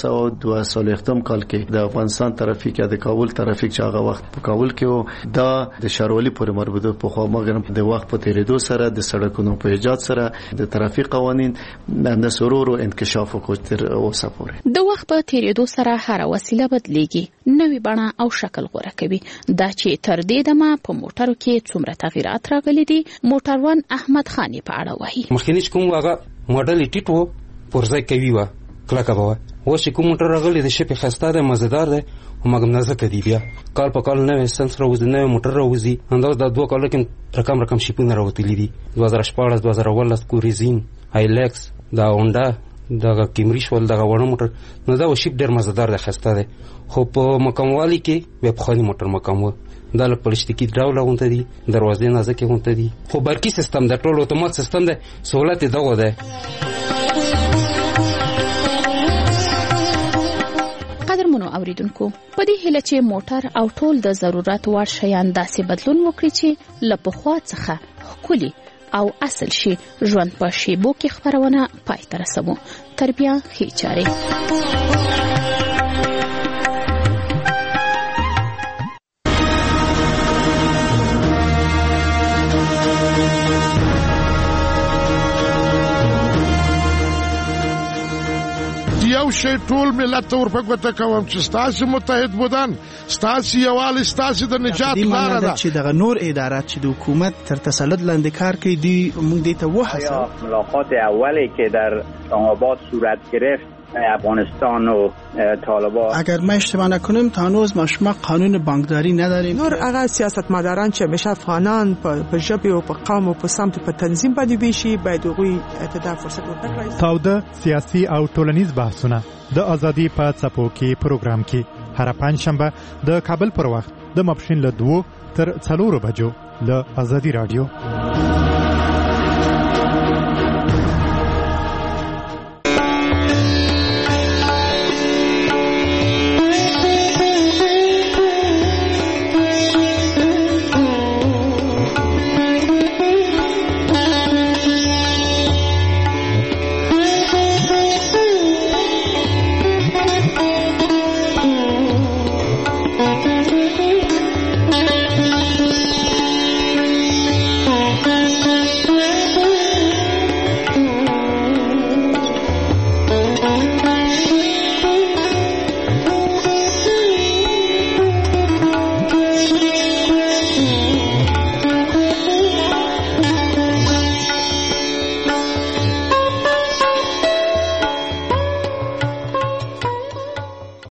1902 کال کې د افغانستان ترافیک یا د کابل ترافیک چې هغه وخت په کابل کې و دا د شاروالي پورې مربوطه په خو مګر د وخت په تیریدو سره د سړکونو په ایجاد سره د ترافیک قوانین د سرور انکشاف وکړ تر اوسه پورې. د وخت په تیریدو سره هر وسیله بدلیږي نوې بڼه او شکل غوره کوي. دا چې تر دې دمه په موټرو کې څومره تغیرات راغلي دي موټروان احمد خان په اړه وایي. مخکینی کوم هغه ماډل ټیټ وو پرځای کوي وا کلکه به اوس کوم موټر راغلی د شپې خسته ده مزیدار ده او مګم نازک دی. بیا کال په کال نوې سنس راوځي نوې موټر راوځي انداز د دوه کال کې رقم شیپونه راوتلي دي 2014 2018 کوریزین هایلکس دا هونډا دا کیمری شول دا وړو موټر نو دا شیپ ډېر مزیدار ده خسته ده خو په مقاموالي کې به په خاني موټر مقام و دا له پلشتکی ډراو لغونته دي دروازې نازکه غونته دي خو برقي سیستم د ټول اتومات سیستم ده سہولت دغه ده. قدرمنو اوریدونکو په دې هله چې موټر او ټول د ضرورت وړ شیان داسې بدلون وکړي چې لپخوا څخه ښکلي او اصل شي ژوند په شیبو کې خبرونه پای ته رسوو. تربیه ښې چارې. یو شی ټول ملت ته ورپګوته کوم چې ستاسو متحد بودن ستاسو یووالی ستاسو د نجات لاره ده چې دغه نور ادارات چې د حکومت تر تسلط لاندې کار کوي دی موږ دې ته وحصل ملاقات اولی که در اسلام‌آباد صورت گرفت افغانستان و طالبان اگر ما اشتباه نکنیم تا هنوز ما قانون بانکداری نداریم نور هغه سیاستمداران چې همیشه افغانان په ژبه او په قوم او په سمت په تنظیم باندې ویشي باید هغوی ته فرصت ورکړي. تاوده سیاسي او ټولنیز بحثونه د ازادي په څپو کې پروګرام کې هر پنځشنبه د کابل پر وخت د ماپښین له 2 تر 4 بجو له ازادي رادیو